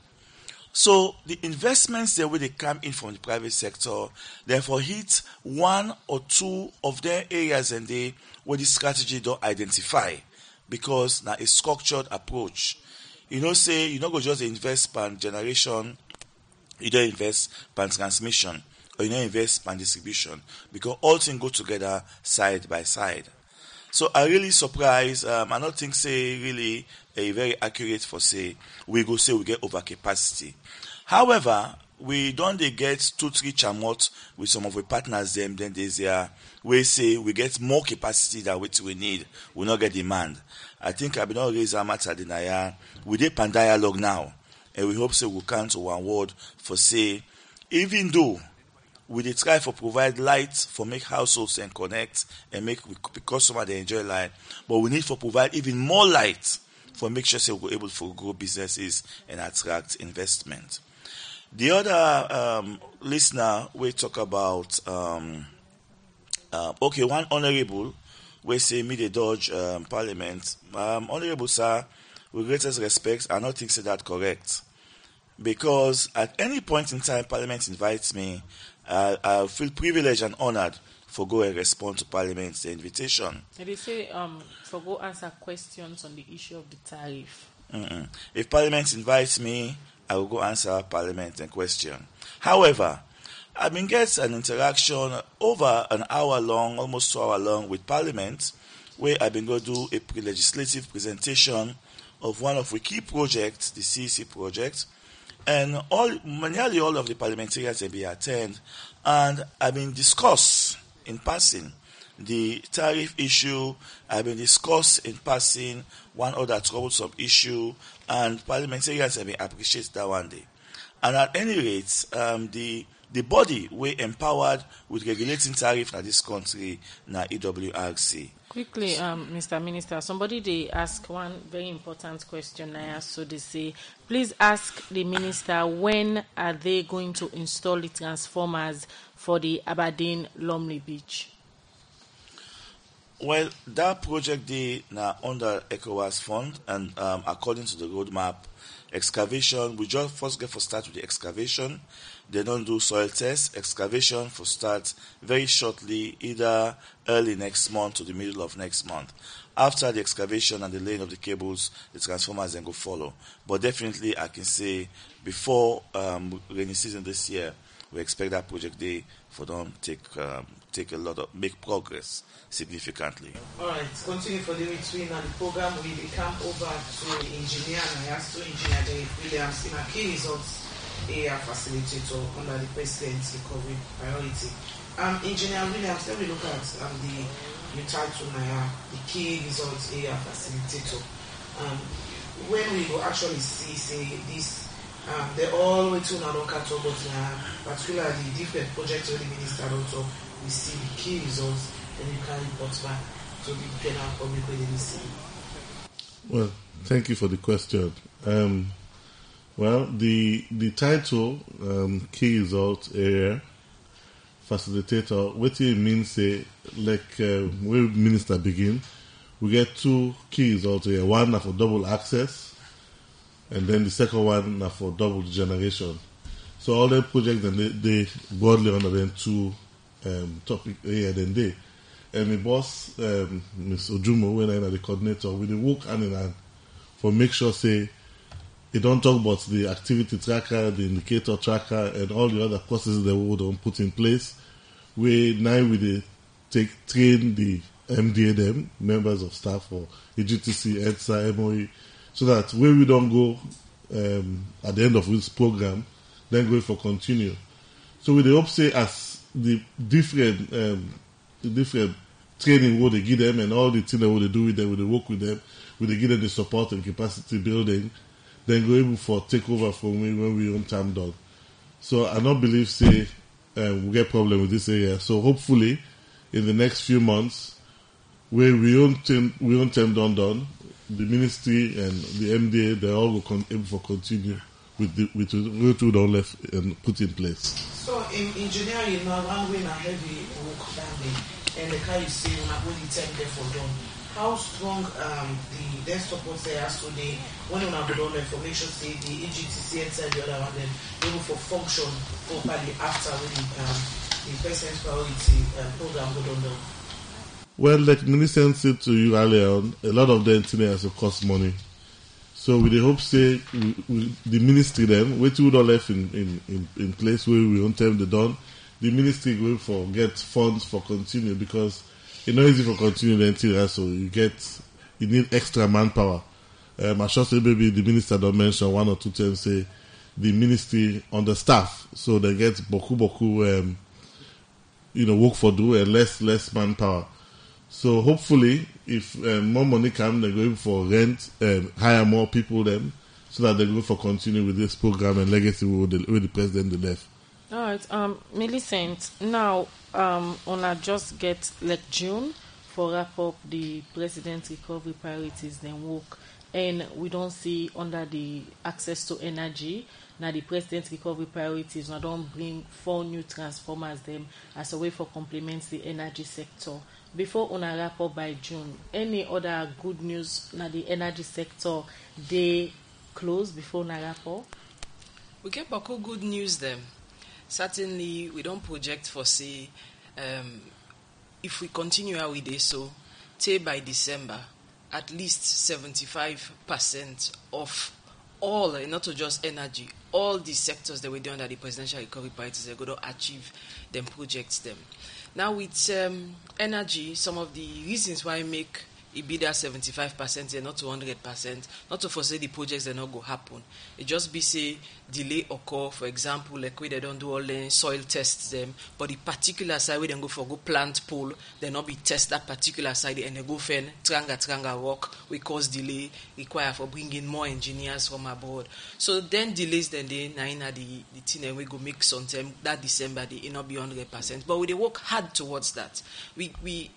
So the investments that way they come in from the private sector, therefore hit one or two of their areas and they where the strategy don't identify because now a structured approach. You know, say you don't go just invest pan generation, you don't invest pan transmission. Or you know, invest and distribution because all things go together side by side. So I really surprised. Um, I don't think say really a very accurate for say we go say we get overcapacity. However, we don't they get two three chamot with some of the partners them. Then there's a we say we get more capacity than what we need. We not get demand. I think I will not raise a matter denial. We did pan dialogue now, and we hope say we can to one word for say even though. We dey try for provide light for make households and connect and make customer they enjoy life, but we need for provide even more light for make sure say we're able to grow businesses and attract investment. The other um, listener we talk about um, uh, okay one honourable we say me the Dodge um, Parliament um, honourable sir, with greatest respect, I don't think say that correct because at any point in time Parliament invites me. Uh, I feel privileged and honored for go and respond to Parliament's invitation. They say um, for go answer questions on the issue of the tariff. Mm-mm. If Parliament invites me, I will go answer Parliament and question. However, I've been getting an interaction over an hour long, almost two hours long with Parliament, where I've been going to do a pre-legislative presentation of one of the key projects, the C E C project. And all, nearly all of the parliamentarians have been attend, and I've been discussed in passing the tariff issue. I've been discussed in passing one other troublesome issue, and parliamentarians have been appreciated that one day. And at any rate, um, the the body we empowered with regulating tariff in this country, na E W R C. Quickly, um, Mister Minister, somebody they ask one very important question now. So they say, please ask the minister when are they going to install the transformers for the Aberdeen Lumley Beach? Well, that project they now under ECOWAS fund, and um, according to the roadmap, excavation, we just first get for start with the excavation. They don't do soil tests. Excavation for start very shortly, either early next month to the middle of next month. After the excavation and the laying of the cables, the transformers then go follow. But definitely, I can say before um, rainy season this year, we expect that project day for them take um, take a lot of make progress significantly. All right, continue for the between and the program. We come over to engineer and I asked to engineer Dave Williams in a key results area facilitator under the President's Recovery Priority. Um, Engineer Williams, let me look at um, the new title now, the key results area facilitator. Um, when we will actually see, say, this, um, they're all way to now don't catch up, but uh, particularly different projects where the minister also we see the key results, and you can report back to the general public where they see. Well, thank you for the question. Um, well, the the title, um, key results area facilitator, what it means, say, like uh, when minister begin, we get two key results here. One are for double access, and then the second one are for double generation. So all the projects, and they, they broadly under them two um, topic area then they. And my boss, um, Miz Ojumo, when I'm the coordinator, we work hand in hand for make sure, say, they don't talk about the activity tracker, the indicator tracker, and all the other processes that we would put in place. We now we take train the M D A them, members of staff for A G T C, EDSA, M O E, so that when we don't go um, at the end of this program, then go for continue. So we hope say as the different um, the different training what they give them and all the things that they do with them, when they work with them, when they give them the support and capacity building, then go able for take over from when we own time done. So I don't believe say um, we get problem with this area. So hopefully in the next few months, where we own time we own time done done, the ministry and the M D A they all will con- able for continue with the with the two down left and put in place. So in engineering now one way na heavy work that day and the car you see when I only time there for done. How strong um, the desktop was there so they when you have done the information say the A G T C inside the other one then able for function properly after when the, um, the President's Priority uh, program go down. Well, like Minister said to you earlier on, a lot of the engineers will cost money. So we the hope say we, we, the ministry then, which would all left in, in, in, in place where we on time they done, the ministry will for get funds for continue because it's not easy for continue the entire, so you get you need extra manpower. Um, I should say maybe the minister don't mention one or two times say the ministry on the staff, so they get boku boku um, you know work for do and less less manpower. So hopefully, if um, more money comes, they're going for rent, um, hire more people then, so that they go for continue with this program and legacy with the, with the president left. All right, um, Millicent. Now, um, on just get like June for wrap up the President's Recovery Priorities, then work, and we don't see under the access to energy. Now the President's Recovery Priorities now don't bring four new transformers them as a way for complement the energy sector. Before on a wrap up by June, any other good news now the energy sector they close before na wrap up? We get back good news them. Certainly we don't project for say um, if we continue how we do so, say by December, at least seventy-five percent of all, not just energy, all the sectors that we do under the Presidential Recovery Priorities, they're going to achieve them projects them. Now with um, energy, some of the reasons why I make it be that seventy-five percent and not to one hundred percent, not to foresee the projects that not go happen. It just be say delay occur, for example, like where they don't do all the soil tests them, but the particular side where they go for go plant pole, they not be test that particular side and they go fen tranga tranga rock, we cause delay, require for bringing more engineers from abroad. So then delays then they na in the the thing and we go make sometime that December they it not be one hundred percent, but we they work hard towards that. We we.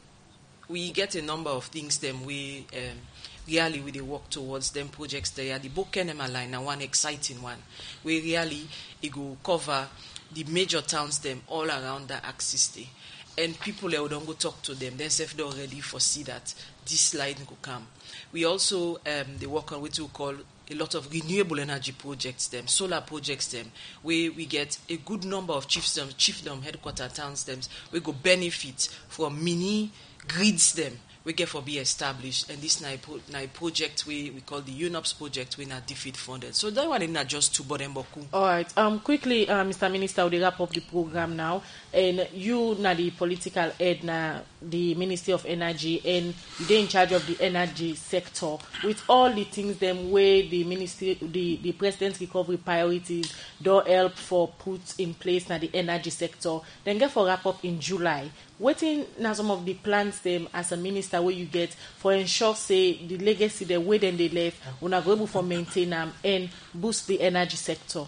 We get a number of things them we um, really we they work towards them projects there. The Bokenema line now one exciting one. We really it go cover the major towns them all around the axis day. and people they don't go talk to them. Then self they already foresee that this line could come. We also um, they work on what we call a lot of renewable energy projects, them solar projects, them where we get a good number of chiefdom, chiefdom headquarter towns, them we go benefit from mini grids, them we get for be established, and this now pro- project we we call the U N O P S project we not defeat funded. So that one is not just two bodem boku. All right. Um, quickly, uh, Mister Minister, we wrap up the program now, and you na the political head na the Ministry of Energy, and you're in charge of the energy sector. With all the things them way the ministry, the the President's recovery priorities don't help for put in place na the energy sector. Then get for wrap up in July. Waiting now some of the plans them as a minister where you get for ensure say the legacy the way then they left will not go able for maintain them and boost the energy sector.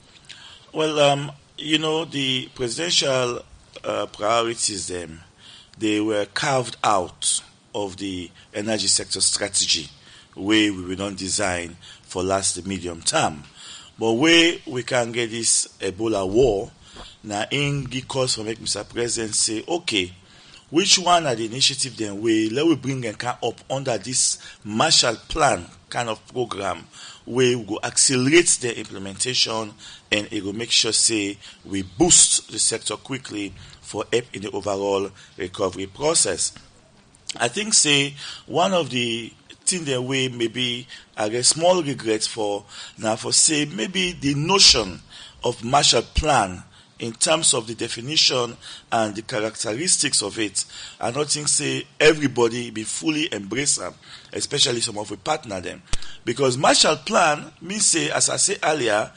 Well, um, you know, the presidential uh, priorities them they were carved out of the energy sector strategy where we will not design for last the medium term. But where we can get this Ebola war now in give cause for make Mister President say, okay, which one are the initiative then we let we bring and come up under this Marshall Plan kind of program where we go accelerate the implementation and it will make sure say we boost the sector quickly for help in the overall recovery process. I think say one of the thing that we maybe I get small regrets for now for say maybe the notion of Marshall Plan in terms of the definition and the characteristics of it, I don't think say everybody be fully embrace them, especially some of the partner them. Because Marshall Plan means say, as I said earlier,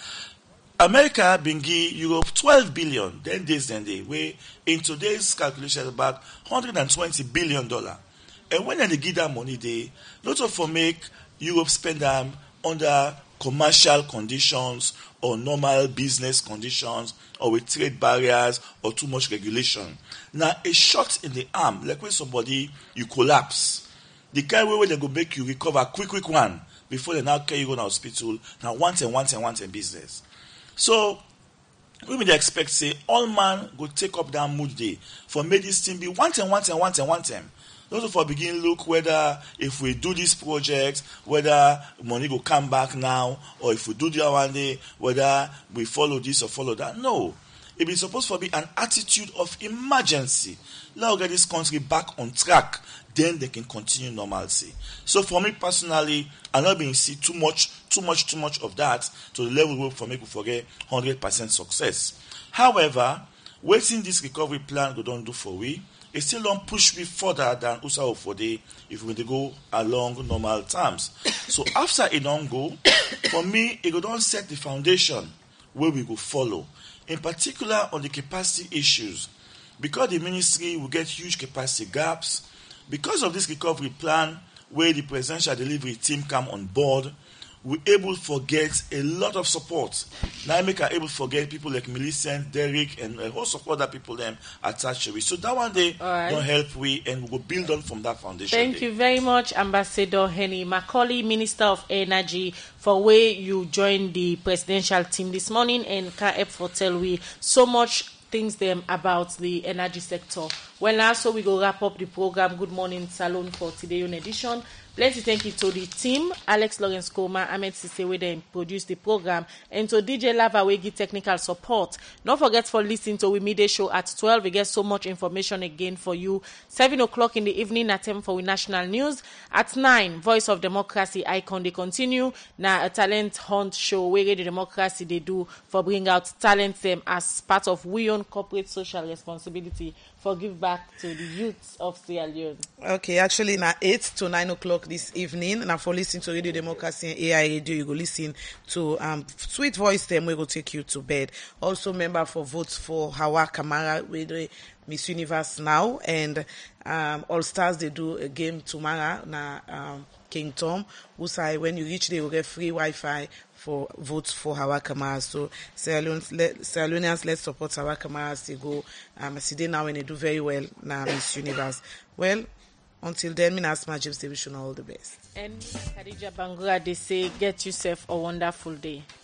America been give Europe twelve billion, then days then day, where in today's calculation about one hundred twenty billion dollars. And when they give that money, they not for make Europe spend them under commercial conditions or normal business conditions or with trade barriers or too much regulation. Now, a shot in the arm, like when somebody, you collapse, the kind of way they go make you recover quick, quick one before they now carry you go to hospital, now once and once and once in business. So, we may expect, say, all man go take up that mood day for make this thing be once and once and once and once time. Also for begin look whether if we do this project, whether money will come back now, or if we do the other one day, whether we follow this or follow that. No. It is supposed to be an attitude of emergency. Let us get this country back on track, then they can continue normalcy. So for me personally, I'm not being see too much, too much, too much of that to the level where for me to forget one hundred percent success. However, waiting this recovery plan we don't do for we, it still don't push me further than U S A O for the if we go along normal terms. So after it don't go, for me, it go don't set the foundation where we go follow. In particular on the capacity issues. Because the ministry will get huge capacity gaps, because of this recovery plan where the presidential delivery team come on board, we're able to get a lot of support. Now I make are able to forget people like Millicent, Derek, and a host of other people them attached to it. So that one day right. don't help we, and we will build on from that foundation. Thank day. you very much, Ambassador Henny Macaulay, Minister of Energy, for where you joined the presidential team this morning, and can help for tell we so much things them about the energy sector. Well, now so we go wrap up the program. Good morning, Salon, for today's edition. Plenty thank you to the team, Alex Lawrence Koma, Ahmed Sise, where they produce the program, and to D J Lava, we give technical support. Don't forget for listening to we midday show at twelve. We get so much information again for you. seven o'clock in the evening at ten for we national news. At nine, Voice of Democracy icon they continue. Now a talent hunt show where the democracy they do for bring out talent them as part of we own corporate social responsibility for give back to the youths of Sierra Leone. Okay, actually now eight to nine o'clock this evening. Now for listening to Radio Democracy and A I Radio, you go listen to um Sweet Voice them we go take you to bed. Also member for votes for Hawa Kamara with the Miss Universe now, and um All Stars they do a game tomorrow na um King Tom. Who say when you reach there you get free Wi-Fi for votes for Hawa Kamara. So Sierra Leoneans, let's support Hawa Kamara to go um see now when they do very well na Miss Universe. Well, until then, me ask my James David all the best. And Khadija Bangura, they say, get yourself a wonderful day.